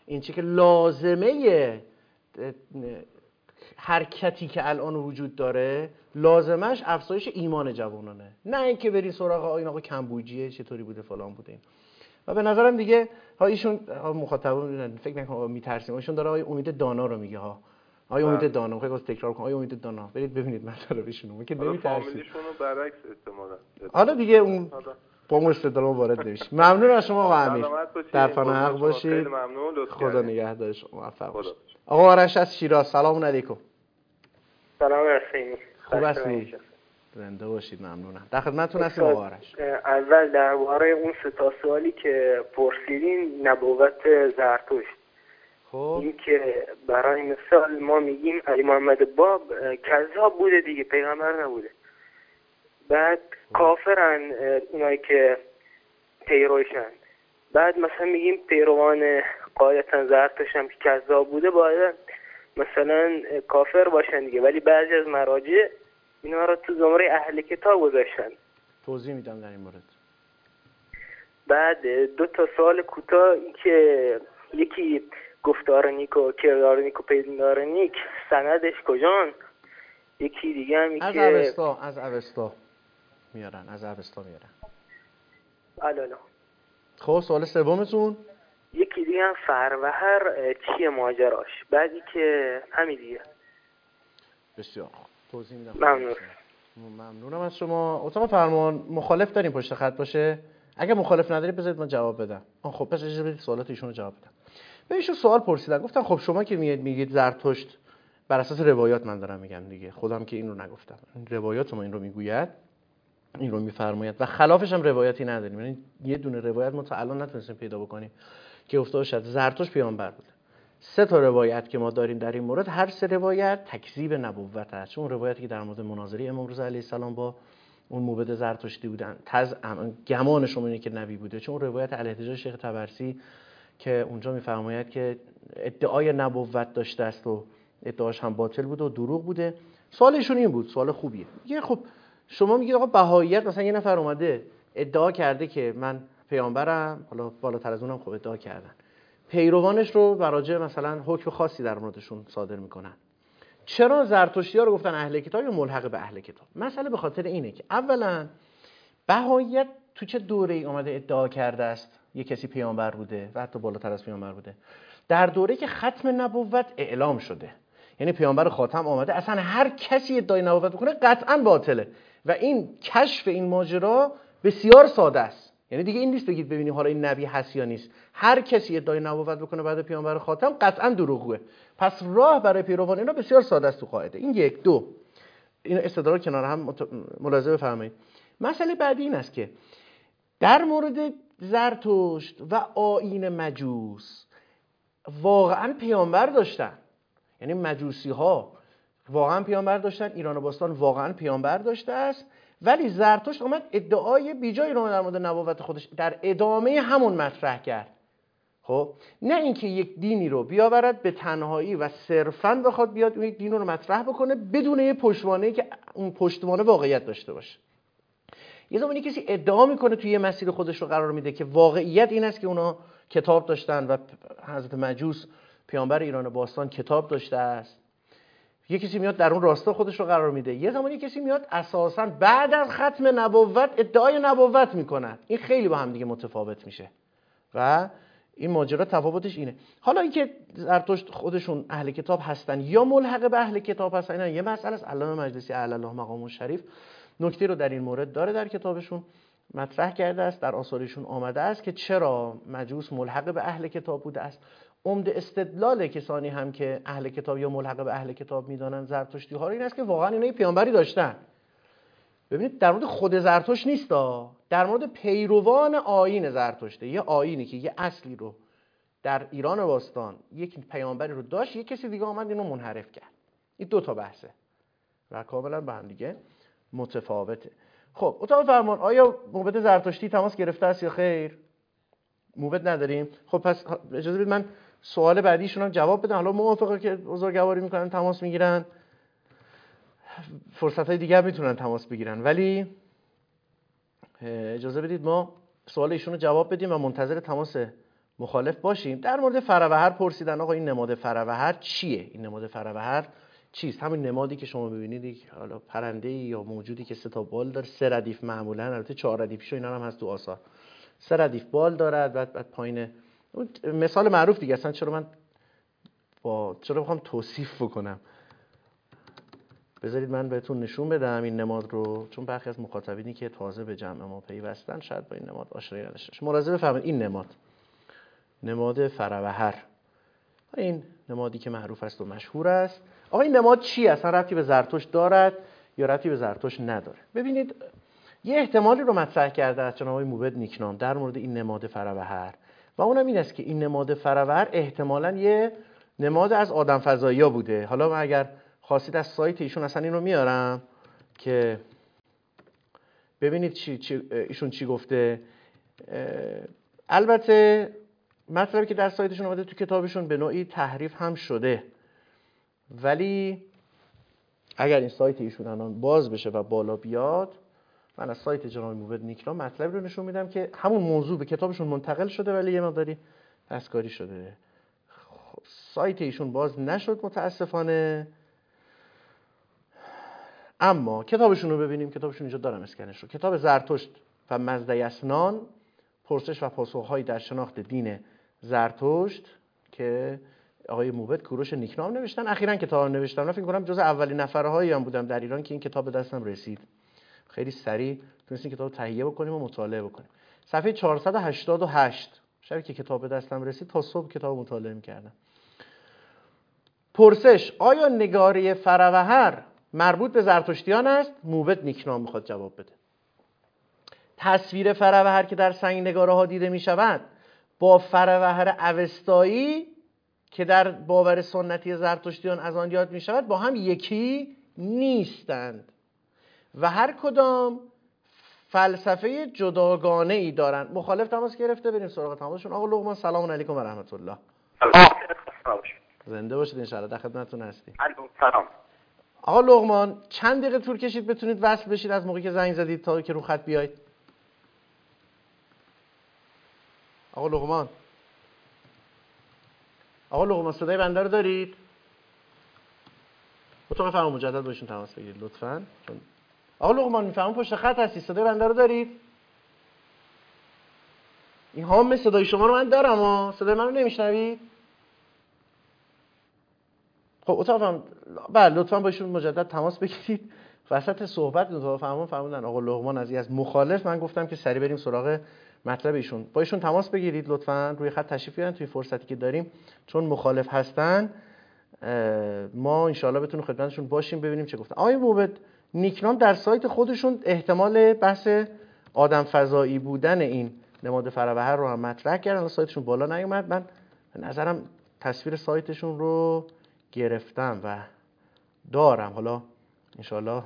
[SPEAKER 1] این چه که لازمه حرکتی که الان وجود داره لازمش افزایش ایمان جوانانه، نه اینکه برین سراغ این آقا کمبوجیه چطوری بوده فلان بوده این. و به نظرم دیگه ها ایشون مخاطبون فکر نکنم میترسیم، ایشون داره آقای امید دانا رو میگه ها، آقای امید دانا میخوام تکرار کنم، آقای امید دانا برید ببینید مطلبشون رو که نمیترسید.
[SPEAKER 2] فامیلیشون رو برعکس احتمالاً.
[SPEAKER 1] حالا دیگه اون با اون استدلال وارد نمیشه. ممنون از شما آقا امیر. در پناه حق باشید.
[SPEAKER 2] خیلی ممنون. لطف
[SPEAKER 1] خدا نگهدار شما. موفق باشید. آقا آرش از شیراز سلام علیکم.
[SPEAKER 3] سلام علیکم.
[SPEAKER 1] خوب هستید؟ زنده باشید. ممنونم. در خدمتتون هستیم آقا آرش.
[SPEAKER 3] اول درباره اون سه تا سوالی که پرسیدین نبوت زرتشت،
[SPEAKER 1] خب
[SPEAKER 3] این که برای مثال ما میگیم علی محمد باب کذاب بوده دیگه، پیغمبر نبوده. بعد کافرن اونایی که پیروشن. بعد مثلا میگیم پیروان قاعدتا زرتشت هم که کذاب بوده باید مثلا کافر باشن دیگه، ولی بعضی از مراجع اینا رو تو زمره اهل کتاب گذاشتن.
[SPEAKER 1] توضیح میدم در این مورد.
[SPEAKER 3] بعد دو تا سوال کوتاه، که یکی گفتار نیک و کردار نیک و پیدار نیک سندش کجان، یکی دیگه هم
[SPEAKER 1] از
[SPEAKER 3] که
[SPEAKER 1] اوستا از اوستا میارن از اوستا میارن.
[SPEAKER 3] الالا.
[SPEAKER 1] خب سوال سومتون؟
[SPEAKER 3] یکی دیگه هم فروهر چیه ماجراش، بعدی که همین دیگه.
[SPEAKER 1] بسیار توضیح میدم.
[SPEAKER 3] ممنون.
[SPEAKER 1] ممنونم از شما. اتاق فرمان مخالف داریم پشت خط باشه؟ اگه مخالف نداری بذارید من جواب بدم. آ خب پس اجازه بدید سوالات ایشونو جواب بدم. بهشون سوال پرسیدن، گفتن خب شما که میگید میگید زرتشت بر اساس روایات، من دارم میگم دیگه، خودم که این رو نگفتم، روایات ما این رو میگوید، این رو میفرماید و خلافش هم روایتی نداریم، یعنی یه دونه روایت ما تا الان نتونستیم پیدا بکنیم که گفته باشد زرتشت پیامبر بوده. سه تا روایت که ما داریم در این مورد، هر سه روایت تکذیب نبوت است. چون روایتی که در مورد مناظره امام رضا علیه السلام با اون موبد زرتشتی بودن، تز گمانشون اینه که نبی بوده. چون روایت الاحتجاج شیخ طبرسی که اونجا میفرماید که ادعای نبوت داشته است و ادعاش هم باطل بوده و دروغ بوده. سوالشون این بود، سوال خوبیه. میگه خب شما میگید آقا بهاییت مثلا یه نفر اومده ادعا کرده که من پیامبرم، حالا بالاتر از اونم خب ادعا کردن، پیروانش رو براجع مثلا حکم خاصی در موردشون صادر میکنن. چرا زرتشتی‌ها رو گفتن اهل کتاب یا ملحق به اهل کتاب؟ مسئله به خاطر اینه که اولا بهاییت تو چه دوره‌ای اومده ادعا کرده است یه کسی پیامبر بوده و حتی بالاتر از پیامبر بوده؟ در دوره‌ای که ختم نبوت اعلام شده، یعنی پیامبر خاتم آمده، اصلا هر کسی ادعای نبوت بکنه قطعاً باطله و این کشف این ماجرا بسیار ساده است. یعنی دیگه این نیست بگید ببینیم حالا این نبی هست یا نیست، هر کسی ادعای نبوت بکنه بعد پیامبر خاتم قطعاً دروغگوه. پس راه برای پیروان اینا بسیار ساده است تو قاعده. این یک. دو، این استدلال کنار هم ملاحظه بفرمایید. مسئله بعدی این است که در مورد زرتشت و آیین مجوس واقعاً پیامبر داشتن، یعنی مجوسی ها واقعاً پیامبر داشتن، ایران باستان واقعاً پیامبر داشته است، ولی زرتشت اومد ادعای بیجایی رو در مورد نبوت خودش در ادامه همون مطرح کرد. خب نه اینکه یک دینی رو بیاورد به تنهایی و صرفاً بخواد بیاد اون یک دین رو مطرح بکنه بدون یه پشتوانه‌ای که اون پشتوانه واقعیت داشته باشه. یه زمانی کسی ادعا میکنه توی یه مسیر خودش رو قرار میده که واقعیت این است که اونا کتاب داشتن و حضرت مجوس پیامبر ایران باستان کتاب داشته است، یه کسی میاد در اون راستا خودش رو قرار میده. یه زمانی کسی میاد اساساً بعد از ختم نبوت ادعای نبوت میکنه. این خیلی با هم دیگه متفاوت میشه و این ماجرا تفاوتش اینه. حالا اینکه زرتشت خودشون اهل کتاب هستن یا ملحق به اهل کتاب هستن، اینا یه مسئله است. علامه مجلسی اعلی الله مقامه شریف نکته رو در این مورد داره، در کتابشون مطرح کرده است، در آثارشون آمده است که چرا مجوس ملحق به اهل کتاب بوده است. عمده استدلال کسانی هم که اهل کتاب یا ملحق به اهل کتاب میدانن زرتشتی ها رو این است که واقعا اینا پیامبری داشتن. ببینید در مورد خود زرتشت نیستا، در مورد پیروان آیین زرتشته. یه آیینی که یه اصلی رو در ایران باستان یک پیامبری رو داشت، یک کسی دیگه آمد اینو منحرف کرد. این دو تا بحثه و کاملا با هم دیگه متفاوته. خب اتاق فرمان، آیا موبد زرتشتی تماس گرفته است یا خیر؟ موبد نداریم. خب پس اجازه بدید من سوال بعدیشون هم جواب بدم. حالا موافقه که بزرگواری میکنن تماس میگیرن، فرصتهای دیگه هم میتونن تماس بگیرن، ولی اجازه بدید ما سوال ایشون رو جواب بدیم و منتظر تماس مخالف باشیم. در مورد فروهر پرسیدن آقا این نماد فروهر چیه؟ این نماد فروهر چیست؟ همین نمادی که شما ببینید، حالا پرنده یا موجودی که سه تا بال داره، سه ردیف معمولا، البته چهار ردیفشو اینا هم هست تو آثار، سه ردیف بال دارد، بعد بعد پایین مثال معروف دیگه. اصلا چرا من با چرا بخوام توصیف بکنم؟ بذارید من بهتون نشون بدم این نماد رو، چون برخی از مخاطبینی که تازه به جمع ما پیوستن شاید با این نماد آشنایی نداشته باشن. ملاحظه بفرمایید این نماد، نماد فروهر، این نمادی که معروف است و مشهور است. آقا این نماد چی؟ اصلا ربطی به زرتشت دارد یا ربطی به زرتشت نداره؟ ببینید یه احتمالی رو مطرح کرده از جناب آقای موبد نیکنام در مورد این نماد فروهر و اونم این است که این نماد فروهر احتمالاً یه نماد از آدم فضایی‌ها بوده. حالا من اگر خواستید از سایت ایشون اصلا اینو میارم که ببینید چی, چی ایشون چی گفته. البته مطلبی که در سایتشون اومده تو کتابشون به نوعی تحریف هم شده، ولی اگر این سایت ایشون الان باز بشه و بالا بیاد، من از سایت جناب موبد نیکنام مطلبی رو نشون میدم که همون موضوع به کتابشون منتقل شده ولی یه مقداری دستکاری شده. خب سایت ایشون باز نشد متاسفانه، اما کتابشون رو ببینیم. کتابشون اینجا دارم اسکنش رو. کتاب زرتشت و مزدیسنان، پرسش و پاسخ‌هایی در شناخت دین زرتشت که آقای موبد کوروش نیکنام نوشتن. اخیراً کتاب نوشتم. من فکر کنم جز اولین نفرهایی هم بودم در ایران که این کتاب به دستم رسید. خیلی سریع تونستیم کتاب تهیه بکنیم و مطالعه بکنیم. صفحه چهارصد و هشتاد و هشت شبی که کتاب به دستم رسید تا صبح کتاب مطالعه می‌کردم. پرسش: آیا نگاره فروهر مربوط به زرتشتیان است؟ موبد نیکنام میخواد جواب بده. تصویر فروهر که در سنگ نگاره ها دیده می شود با فروهر اوستایی که در باور سنتی زرتشتیان از آن یاد می شود با هم یکی نیستند و هر کدام فلسفه جداگانه ای دارند. مخالف تماس گرفته، بریم سراغ تماسشون. آقا لقمان سلام علیکم و رحمت الله. زنده باشید ان شاءالله، در خدمتتون هستیم.
[SPEAKER 3] سلام.
[SPEAKER 1] آقا لقمان چند دقیقه طول کشید بتونید وصل بشید از موقعی که زنگ زدید تا که رو خط بیاید؟ آقا لقمان آقا لقمان صدای بنده رو دارید؟ اتاق فرمان مجدد باشون تماس بگیرید لطفاً. چون آقا لقمان میفهمم پشت خط هستی، صدای بنده رو دارید؟ این هام صدای شما رو من دارم ها، صدای من رو نمیشنوید؟ خب اتاق فرمان بله لطفاً باشون مجدد تماس بگیرید. وسط صحبت اتاق فرمان فرمودن آقا لقمان از از مخالف، من گفتم که سریع بریم سراغ مطلب ایشون. با ایشون تماس بگیرید لطفاً، روی خط تشریف بیارن توی فرصتی که داریم، چون مخالف هستن ما انشالله بتونیم خدمتشون باشیم ببینیم چه گفتن. آقای موبد نیکنام در سایت خودشون احتمال بحث آدم فضایی بودن این نماد فروهر رو هم مطرح کردن، سایتشون بالا نیومد. من به نظرم تصویر سایتشون رو گرفتم و دارم، حالا انشالله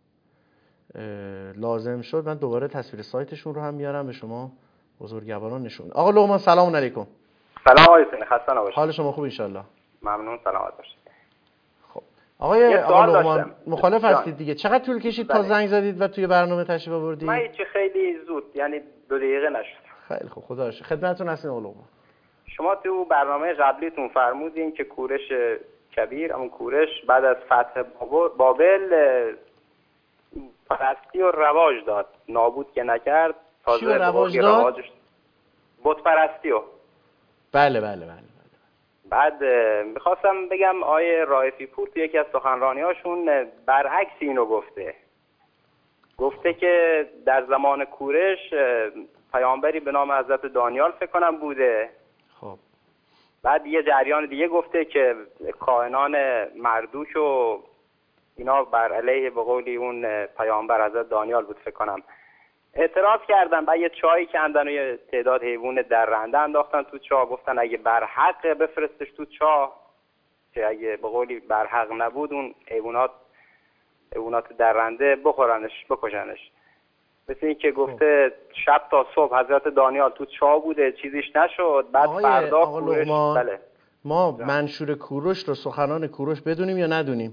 [SPEAKER 1] لازم شد من دوباره تصویر سایتشون رو هم میارم به شما بزرگواران نشون. آقا لقمان سلام علیکم.
[SPEAKER 4] سلام آقای حسینی، خسته نباشید.
[SPEAKER 1] حال شما خوب ان شاء الله؟
[SPEAKER 4] ممنون، سلامت باشید.
[SPEAKER 1] خب آقای آقا لقمان مخالف هستید دیگه؟ چقدر طول کشید تا زنگ زدید و توی برنامه تشریف آوردید؟
[SPEAKER 4] من هیچ خیلی زود، یعنی دو دقیقه نشد.
[SPEAKER 1] خیلی خوب، خدا شکر. خدمتتون هستیم آقا لقمان.
[SPEAKER 4] شما تو برنامه قبلیتون فرمودین که کورش کبیر، اون کورش بعد از فتح بابل پرستی و رواج داد، نابود که نکرد، تازه
[SPEAKER 1] رواج داد؟
[SPEAKER 4] بت پرستی و
[SPEAKER 1] بله بله بله.
[SPEAKER 4] بعد میخواستم بگم آیه رائفی پور تو یکی از سخنرانی‌هاشون برعکس اینو گفته. گفته که در زمان کورش پیامبری به نام حضرت دانیال فکر کنم بوده.
[SPEAKER 1] خب
[SPEAKER 4] بعد یه جریان دیگه گفته که کاهنان مردوک و اینا بر علیه به قولی اون پیامبر حضرت دانیال بود فکر کنم. اعتراض کردن، بعد یه چایی کندن و یه تعداد حیوان درنده انداختن تو چاه، گفتن اگه برحق بفرستش تو چاه، که اگه به قولی برحق نبود اون حیوانات حیوانات درنده بخورنش بکشنش. مثل این که گفته شب تا صبح حضرت دانیال تو چاه بوده، چیزیش نشد. بعد فردا کورش بله.
[SPEAKER 1] ما منشور کوروش رو، سخنان کوروش بدونیم یا ندونیم؟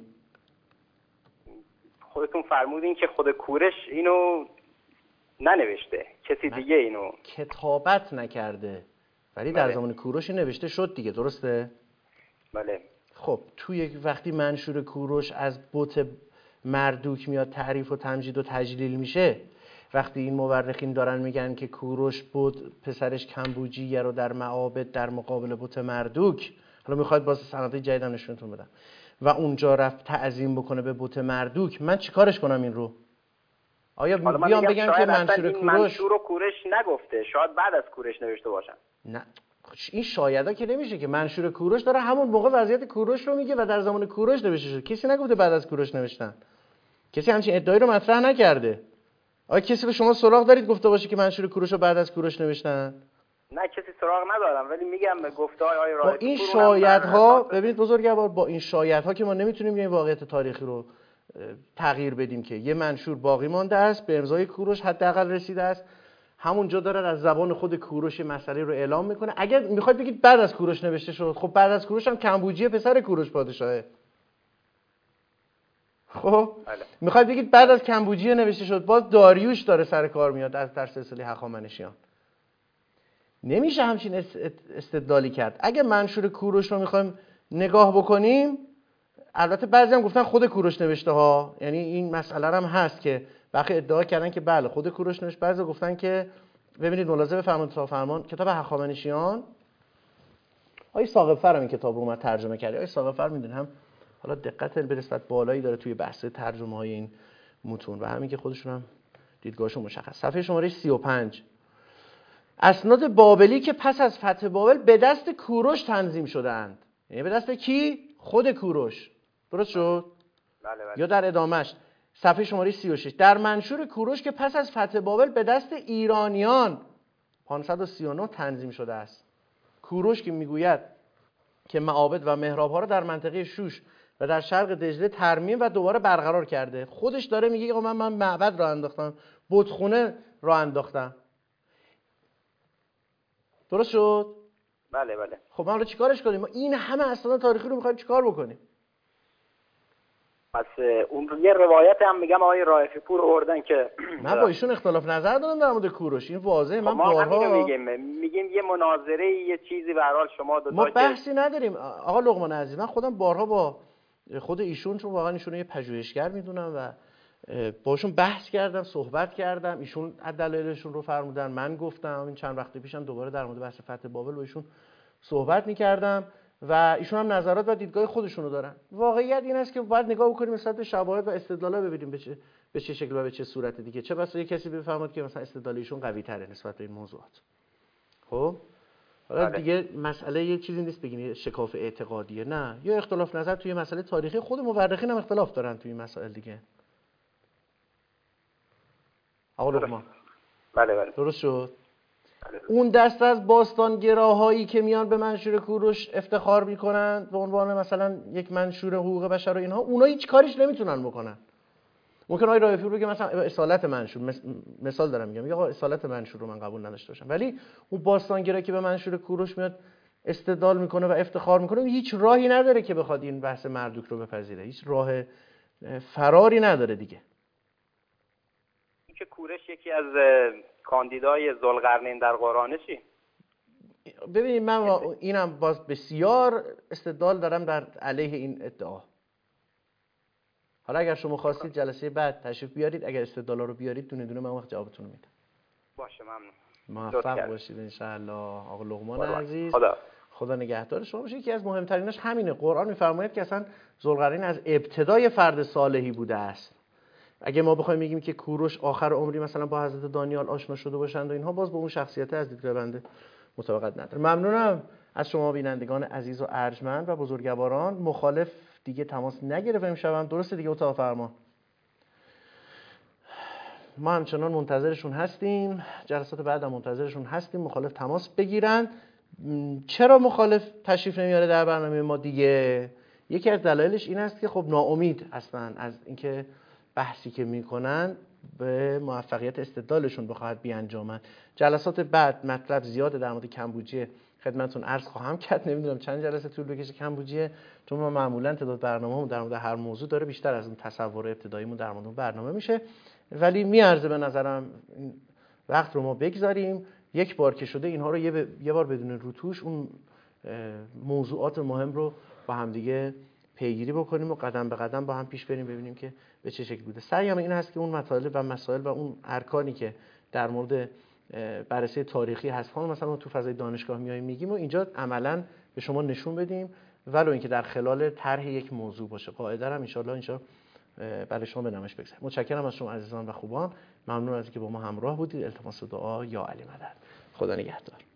[SPEAKER 4] خودتون فرمودین که خود کوروش اینو ننوشته، کسی دیگه اینو
[SPEAKER 1] کتابت نکرده. ولی در زمان کوروش نوشته شد دیگه، درسته؟
[SPEAKER 4] بله.
[SPEAKER 1] خب توی وقتی منشور کوروش از بت مردوک میاد تعریف و تمجید و تجلیل میشه، وقتی این مورخین دارن میگن که کوروش بود پسرش کمبوجیه رو در معابد در مقابل بت مردوک، حالا میخواد باز سندای جدیدم نشونتون بدم، و اونجا رفت تعظیم بکنه به بت مردوک، من چیکارش کنم این رو؟ آیا بیام بگم که منشور کوروش
[SPEAKER 4] منشور رو کوروش نگفته، شاید بعد از کوروش نوشته باشن؟
[SPEAKER 1] نه این شایدا که نمیشه که منشور کوروش داره همون موقع وضعیت کوروش رو میگه و در زمان کوروش نوشته شده. کسی نگفته بعد از کوروش نوشتن، کسی همچین ادعایی رو مطرح نکرده. آیا کسی به شما سراغ دارید گفته باشه که منشور کوروش رو بعد از کوروش نوشتن؟
[SPEAKER 4] نه کسی سراغ ندارم، ولی میگم به گفته های آقای رائفی
[SPEAKER 1] با این شایدها، ببینید بزرگوار، با این شایدها که ما نمیتونیم این واقعیت تاریخی رو تغییر بدیم که یه منشور باقی مانده است به امضای کوروش حداقل رسیده است، همونجا داره از زبان خود کوروش مسئله رو اعلام میکنه. اگر میخواید بگید بعد از کوروش نوشته شد، خب بعد از کوروش هم کمبوجیه پسر کوروش پادشاهه. خب میخواید بگید بعد از کمبوجیه نوشته شد، باز داریوش داره سر کار میاد از در سلسله هخامنشیان. نمیشه همچین استدلالی کرد. اگه منشور کوروش رو میخوایم نگاه بکنیم، البته بعضی هم گفتن خود کوروش نوشته ها، یعنی این مسئله هم هست که بخی ادعا کردن که بله خود کوروش نوشت، بعضی گفتن که ببینید ملاحظه بفرمایید تا فرمان کتاب هخامنشیان، آقای ساقب‌فر هم این کتاب رو اومد ترجمه کرده. آقای ساقب‌فر میدونن هم حالا دقت به نسبت بالایی داره توی بحث ترجمه های این متون و همین که خودشون هم دیدگاهشون مشخص. صفحه شماره سی و پنج، اسناد بابلی که پس از فتح بابل به دست کوروش تنظیم شدند. یعنی به دست کی؟ خود کوروش. درست شد؟
[SPEAKER 4] بله بله.
[SPEAKER 1] یا در ادامهش صفحه شماره سی و شش، در منشور کوروش که پس از فتح بابل به دست ایرانیان پانصد و سی و نه تنظیم شده است. کوروش که میگوید که معابد و محراب‌ها رو در منطقه شوش و در شرق دجله ترمیم و دوباره برقرار کرده. خودش داره میگه من من معبد را انداختم، بتخونه را انداختم. درست شد؟
[SPEAKER 4] بله بله.
[SPEAKER 1] خب ما حالا چیکارش کنیم؟ ما این همه اسناد تاریخی رو می‌خوایم چیکار بکنیم؟
[SPEAKER 4] پس اون یه روایت هم میگم آقای رائفی پور آوردن که
[SPEAKER 1] من با ایشون اختلاف نظر دارم در مورد کوروش، این واضحه. من بارها
[SPEAKER 4] میگیم میگیم یه مناظره یه چیزی به هر حال شما دو تا
[SPEAKER 1] ما بحثی نداریم. آقا لقمان عزیز، من خودم بارها با خود ایشون، چون واقعا ایشون یه پژوهشگر میدونم و باشون بحث کردم، صحبت کردم، ایشون دلایلشون رو فرمودن، من گفتم. این چند وقت پیشم دوباره در مورد بحث فتح بابل با ایشون صحبت می‌کردم و ایشون هم نظرات و دیدگاه خودشونو دارن. واقعیت این است که باید نگاه بکنیم نسبت به شواهد و استدلال‌ها، ببینیم به چه به چه شکل و به چه صورت دیگه. چه بسا یک کسی بفهمد که مثلا استدلال ایشون قوی‌تره نسبت به این موضوعات. خب حالا دیگه مسئله یه چیزی نیست بگیم شکاف اعتقادیه، نه، یا اختلاف نظر توی مسئله تاریخی، خود مورخین هم اختلاف دارن توی مسائل دیگه. آقا لقمان
[SPEAKER 4] بله بله
[SPEAKER 1] درست شد. اون دست از باستانگراهایی که میان به منشور کوروش افتخار میکنن به عنوان مثلا یک منشور حقوق بشر و اینها، اونا هیچ کاریش نمیتونن بکنن. ممکن آقای رائفی بگه مثلا اصالت منشور، مثال دارم میگم، میگه آقا اصالت منشور رو من قبول نداشته باشم، ولی اون باستانگرایی که به منشور کوروش میاد استدلال میکنه و افتخار میکنه، هیچ راهی نداره که بخواد این بحث مردوک رو بپذیره، هیچ راه فراری نداره دیگه.
[SPEAKER 4] که کوروش یکی از کاندیدای ذوالقرنین در قرآن چی؟
[SPEAKER 1] ببینید من اینم باز بسیار استدلال دارم در علیه این ادعا. حالا اگر شما خواستید جلسه بعد تشریف بیارید، اگر استدلالا رو بیارید دونه دونه من وقت جوابتون رو میدم.
[SPEAKER 4] باشه ممنون.
[SPEAKER 1] موفق باشید ان شاء الله. آقا لقمان عزیز
[SPEAKER 4] خدا
[SPEAKER 1] خدا نگهدار شما باشه. یکی از مهمتریناش همینه. قرآن میفرماید که اصلا ذوالقرنین از ابتدای فرد صالحی بوده است. اگه ما بخوایم بگیم که کوروش آخر عمری مثلا با حضرت دانیال آشنا شده باشند و اینها، باز با اون شخصیت از دیدگاه بنده مطابقت نداره. ممنونم از شما بینندگان عزیز و ارجمند و بزرگواران. مخالف دیگه تماس نگرفت امشب، درسته دیگه اتاق فرمان. ما همچنان منتظرشون هستیم، جلسات بعد هم منتظرشون هستیم. مخالف تماس بگیرن. چرا مخالف تشریف نمیاره در برنامه ما دیگه؟ یکی از دلایلش این است که خب ناامید هستن از اینکه بحثی که میکنن به موفقیت استدلالشون بخواهد بیانجامن. جلسات بعد مطلب زیاده در مورد کمبوجیه خدمتتون عرض خواهم کرد. نمیدونم چند جلسه طول بکشه کمبوجیه، چون ما معمولا تعداد برنامه‌مون در مورد هر موضوع داره بیشتر از اون تصور ابتداییمون در مورد برنامه میشه، ولی میارزه به نظرم وقت رو ما بگذاریم یک بار که شده اینها رو یه, ب... یه بار بدون روتوش اون موضوعات مهم رو با هم دیگه پیگیری بکنیم و قدم به قدم با هم پیش بریم ببینیم که به چه شکل بوده. سعیم این هست که اون مطالب و مسائل و اون ارکانی که در مورد بررسی تاریخی هست ها مثلا تو فضای دانشگاه میایم میگیم و اینجا عملاً به شما نشون بدیم، ولو اینکه در خلال طرح یک موضوع باشه. قاعده هم ان شاء الله اینجا برای شما به نمایش بگذارم. متشکرم از شما عزیزان و خوبان. ممنون از اینکه با ما همراه بودید. التماس دعا یا علی مدد. خدا نگهدار.